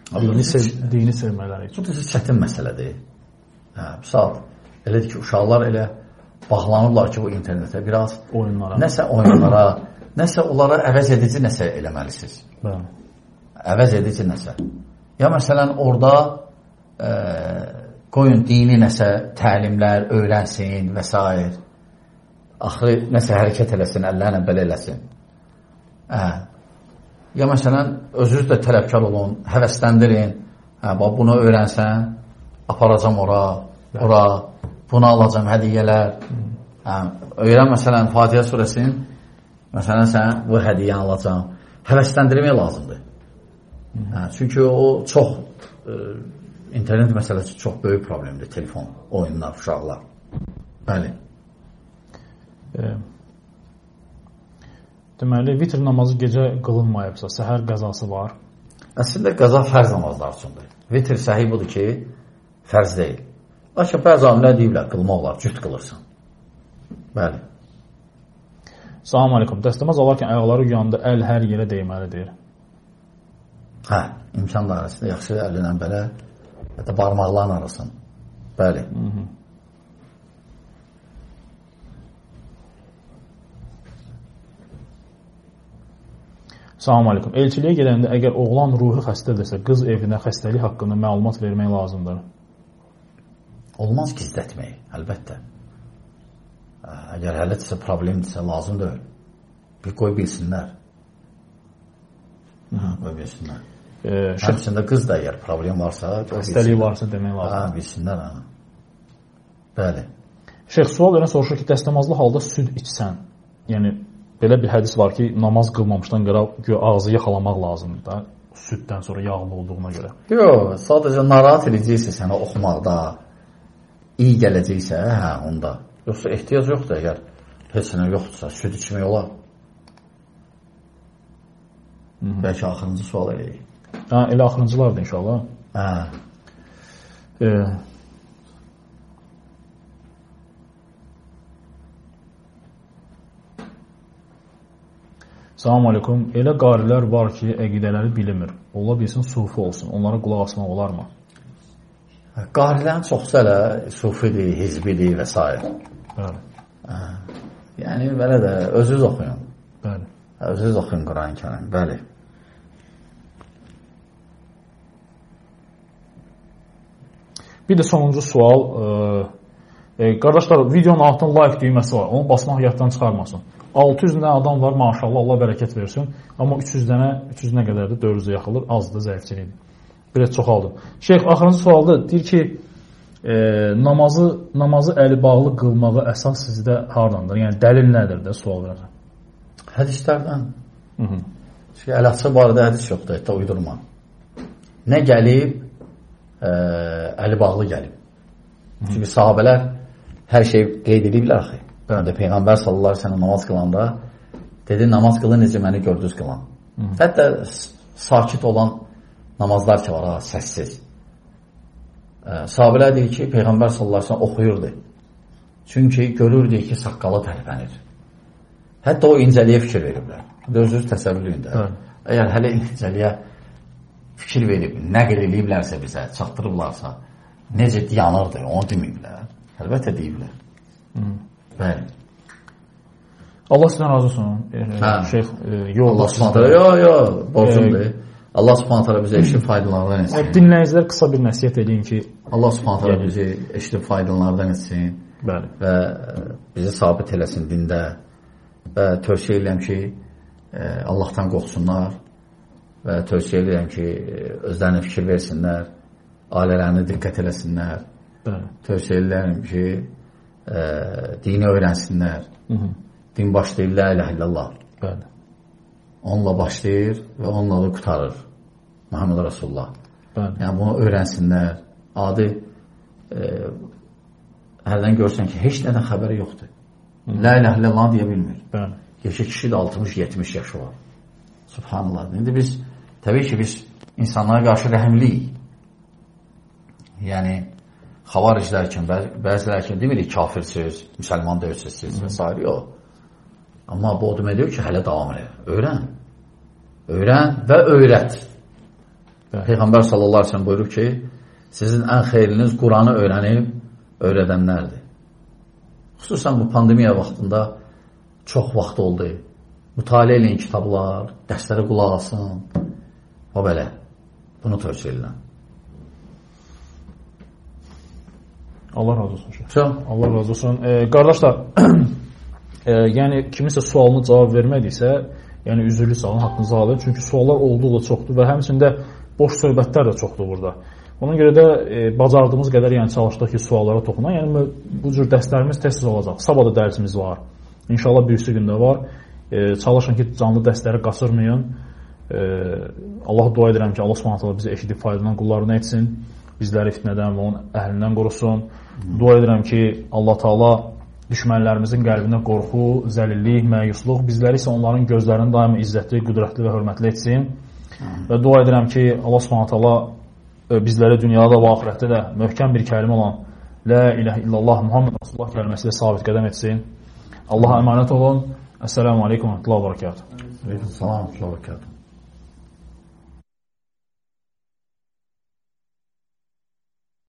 Dini, sev dini sevmələri üçün. Bu da çətin məsələdir. Hə, misal, elədir ki, uşaqlar elə bağlanırlar ki, bu internetə biraz oyunlara, nəsə oyunlara, nəsə onlara əvəz edici nəsə eləməlisiniz. Bəli. Əvəz edici nəsə. Ya məsələn, orada e, qoyun dini nəsə təlimlər öyrənsin və s. Axırı nəsə hərəkət eləsin, əllərlə belə eləsin. Hə. Ya məsələn, özünüz də tələbkar olun, həvəsləndirin. Hə, bax, bunu öyrənsən, aparacam ora, ora, bunu alacam, hədiyyələr. Hə, öyrən məsələn, Fatihə surəsinin, məsələn, sən bu hədiyyə alacam. Həvəsləndirmək lazımdır. Hə, çünki o çox, e, internet məsələsi çox böyük problemdir, telefon, oyunlar, uşaqlar. Bəli. E Deməli, vitr namazı gecə qılınmayıbsa, səhər qəzası var. Əslində, qəza fərz namazlar üçündür. Vitr səhih budur ki, fərz deyil. Lakin bəzi alimlər deyiblər, qılmaq olar, cüt qılırsan. Bəli. Salam aleykum. Dəstəmaz alarkən ayaqları yuyanda əl hər yerə deyməlidir. Hə, imkan dairəsində yaxşı əllə belə, hətta barmaqların arasın. Bəli. Hı -hı. Salam aleykum. Elçiliyə gedəndə əgər oğlan ruhi xəstədirsə, qız evinə xəstəlik haqqında məlumat vermək lazımdır. Olmaz gizlətmək, əlbəttə. Əgər həllətsə, problemdirsə, lazımdır. Bir qoy bilsinlər. Hı, qoy bilsinlər. E, Həmçində qız da əgər problem varsa, xəstəlik varsa demək lazımdır. Hə, bilsinlər. Hə. Bəli. Şeyx, sual verən soruşur ki, dəstəmazlı halda süd içsən, yəni belə bir hədis var ki, namaz qılmamışdan görə ağzı yaxalamaq lazımdır da, süddən sonra yağlı olduğuna görə. Yox, sadəcə narahat edəcəksə sənə oxumaqda, iyi gələcəksə, hə, onda. Yoxsa ehtiyac yoxdur, əgər heç sənə yoxdursa, süd içmək olar. Hı -hı. Bəlkə axırıncı sual eləyək. Hə, elə axırıncılardır inşallah. Hə. E, Salam aleykum. Elə qarilər var ki, əqidələri bilinmir. Ola bilsin, sufi olsun. Onlara qulaq asmaq olarmı? Qarilərin çoxsa elə sufidir, hizbidir və s. Bəli. Yəni, belə də özünüz oxuyun. Bəli. Özünüz oxuyun Quran-ı Kərim. Bəli. Bir də sonuncu sual. E, e, qardaşlar, videonun altında like düyməsi var. Onu basmaq yaddan çıxarmasın. altı yüz dənə adam var, maşallah, Allah bərəkət versin. Amma üç yüz dənə, üç yüz nə qədərdir, dörd yüzə yaxılır, azdır, zəifçilikdir. Biraz çoxaldı. Şeyx, axırıncı sualda deyir ki, e, namazı namazı əli bağlı qılmağı əsas sizdə hardandır? Yəni, dəlil nədir də sual verir? Hədislərdən. Çünki əl açı barədə hədis yoxdur, hətta uydurma. Nə gəlib, e, əli bağlı gəlib. Hı -hı. Çünki sahabələr hər şey qeyd ediblər axı. Bəli, Peyğəmbər sallallahu əleyhi və səlləm namaz qılanda dedi, namaz qılın necə məni gördünüz qılan. Hı. Hətta sakit olan namazlar ki var, ha, səssiz. Ee, sahabələr deyir ki, Peyğəmbər sallallahu əleyhi və səlləm oxuyurdu. Çünki görürdü ki, saqqalı tərpənir. Hətta o incəliyə fikir veriblər. Özünüz təsəvvür edin də. Əgər hələ incəliyə fikir verib, nəql ediblərsə bizə, çatdırıblarsa, necə yanırdı, onu deməyiblər. Əlbəttə deyiblər. Hı. Bəli. Allah sizdən razı olsun. E, Şeyx, e, yox, Allah subhanətə, yox, yox, borcumdur. E, Allah subhanətə bizə eşitib faydalardan etsin. Dinləyicilər qısa bir nəsiyyət edin ki, Allah subhanətə bizi eşitib faydalardan etsin. Bəli. Və bizi sabit eləsin dində. Və tövsiyə edirəm ki, e, Allahdan qorxsunlar və tövsiyə edirəm ki, özlərinə fikir versinlər, ailələrinə diqqət eləsinlər. Bəli. Tövsiyə edirəm ki, E, dini öyrənsinlər. Hı -hı. Din başlayır, la ilahe illallah. Bəli. Onunla başlayır və onunla da qutarır. Muhammed Rasulullah. Bəli. Yəni bunu öyrənsinlər. Adi e, hərdən görsən ki, heç nədən xəbəri yoxdur. Hı -hı. La ilahe illallah deyə bilmir. Bəli. Yaşı kişi də altmış yetmiş yaşı var. Subhanallah. İndi biz, təbii ki, biz insanlara qarşı rəhimliyik. Yəni xavariclər kimi, bəzilər kimi demirik kafirsiz, müsəlman deyilsizsiz və s. yox. Amma bu o demək deyir ki, hələ davam edir. Öyrən. Öyrən və öyrət. Peyğəmbər sallallahu əleyhi və səlləm buyurub ki, sizin ən xeyriniz Quranı öyrənib öyrədənlərdir. Xüsusən bu pandemiya vaxtında çox vaxt oldu. Mütaliə eləyin kitablar, dərslərə qulaq asın. O belə. Bunu tövsiyə edirəm. Allah razı olsun. Çox. Allah razı olsun. E, qardaşlar, e, yəni kiminsə sualına cavab vermədiksə, yəni üzrlü salın, haqqınızı alın. Çünki suallar olduqca çoxdur və həmçində boş söhbətlər də çoxdur burada. Ona görə də e, bacardığımız qədər yəni çalışdıq ki, suallara toxunan. Yəni bu cür dərslərimiz tez-tez olacaq. Sabah da dərsimiz var. İnşallah birisi gündə var. E, çalışın ki, canlı dərsləri qaçırmayın. E, Allah dua edirəm ki, Allah Subhanahu taala bizi eşidib faydalan qullarına etsin. Bizləri fitnədən və onun əhlindən qorusun. Hmm. Dua edirəm ki, Allah Taala düşmənlərimizin qəlbinə qorxu, zəlillik, məyusluq, bizləri isə onların gözlərinin daima izzətli, qüdrətli və hörmətli etsin. Hmm. Və dua edirəm ki, Allah Subhanahu taala bizləri dünyada və axirətdə də möhkəm bir kəlimə olan La ilahe illallah Muhammed Rasulullah kəlməsi ilə sabit qədəm etsin. Allaha əmanət olun. Esselamu aleykum və rahmetullahi və bərəkatuhu. Aleyküm salam və bərəkatuhu.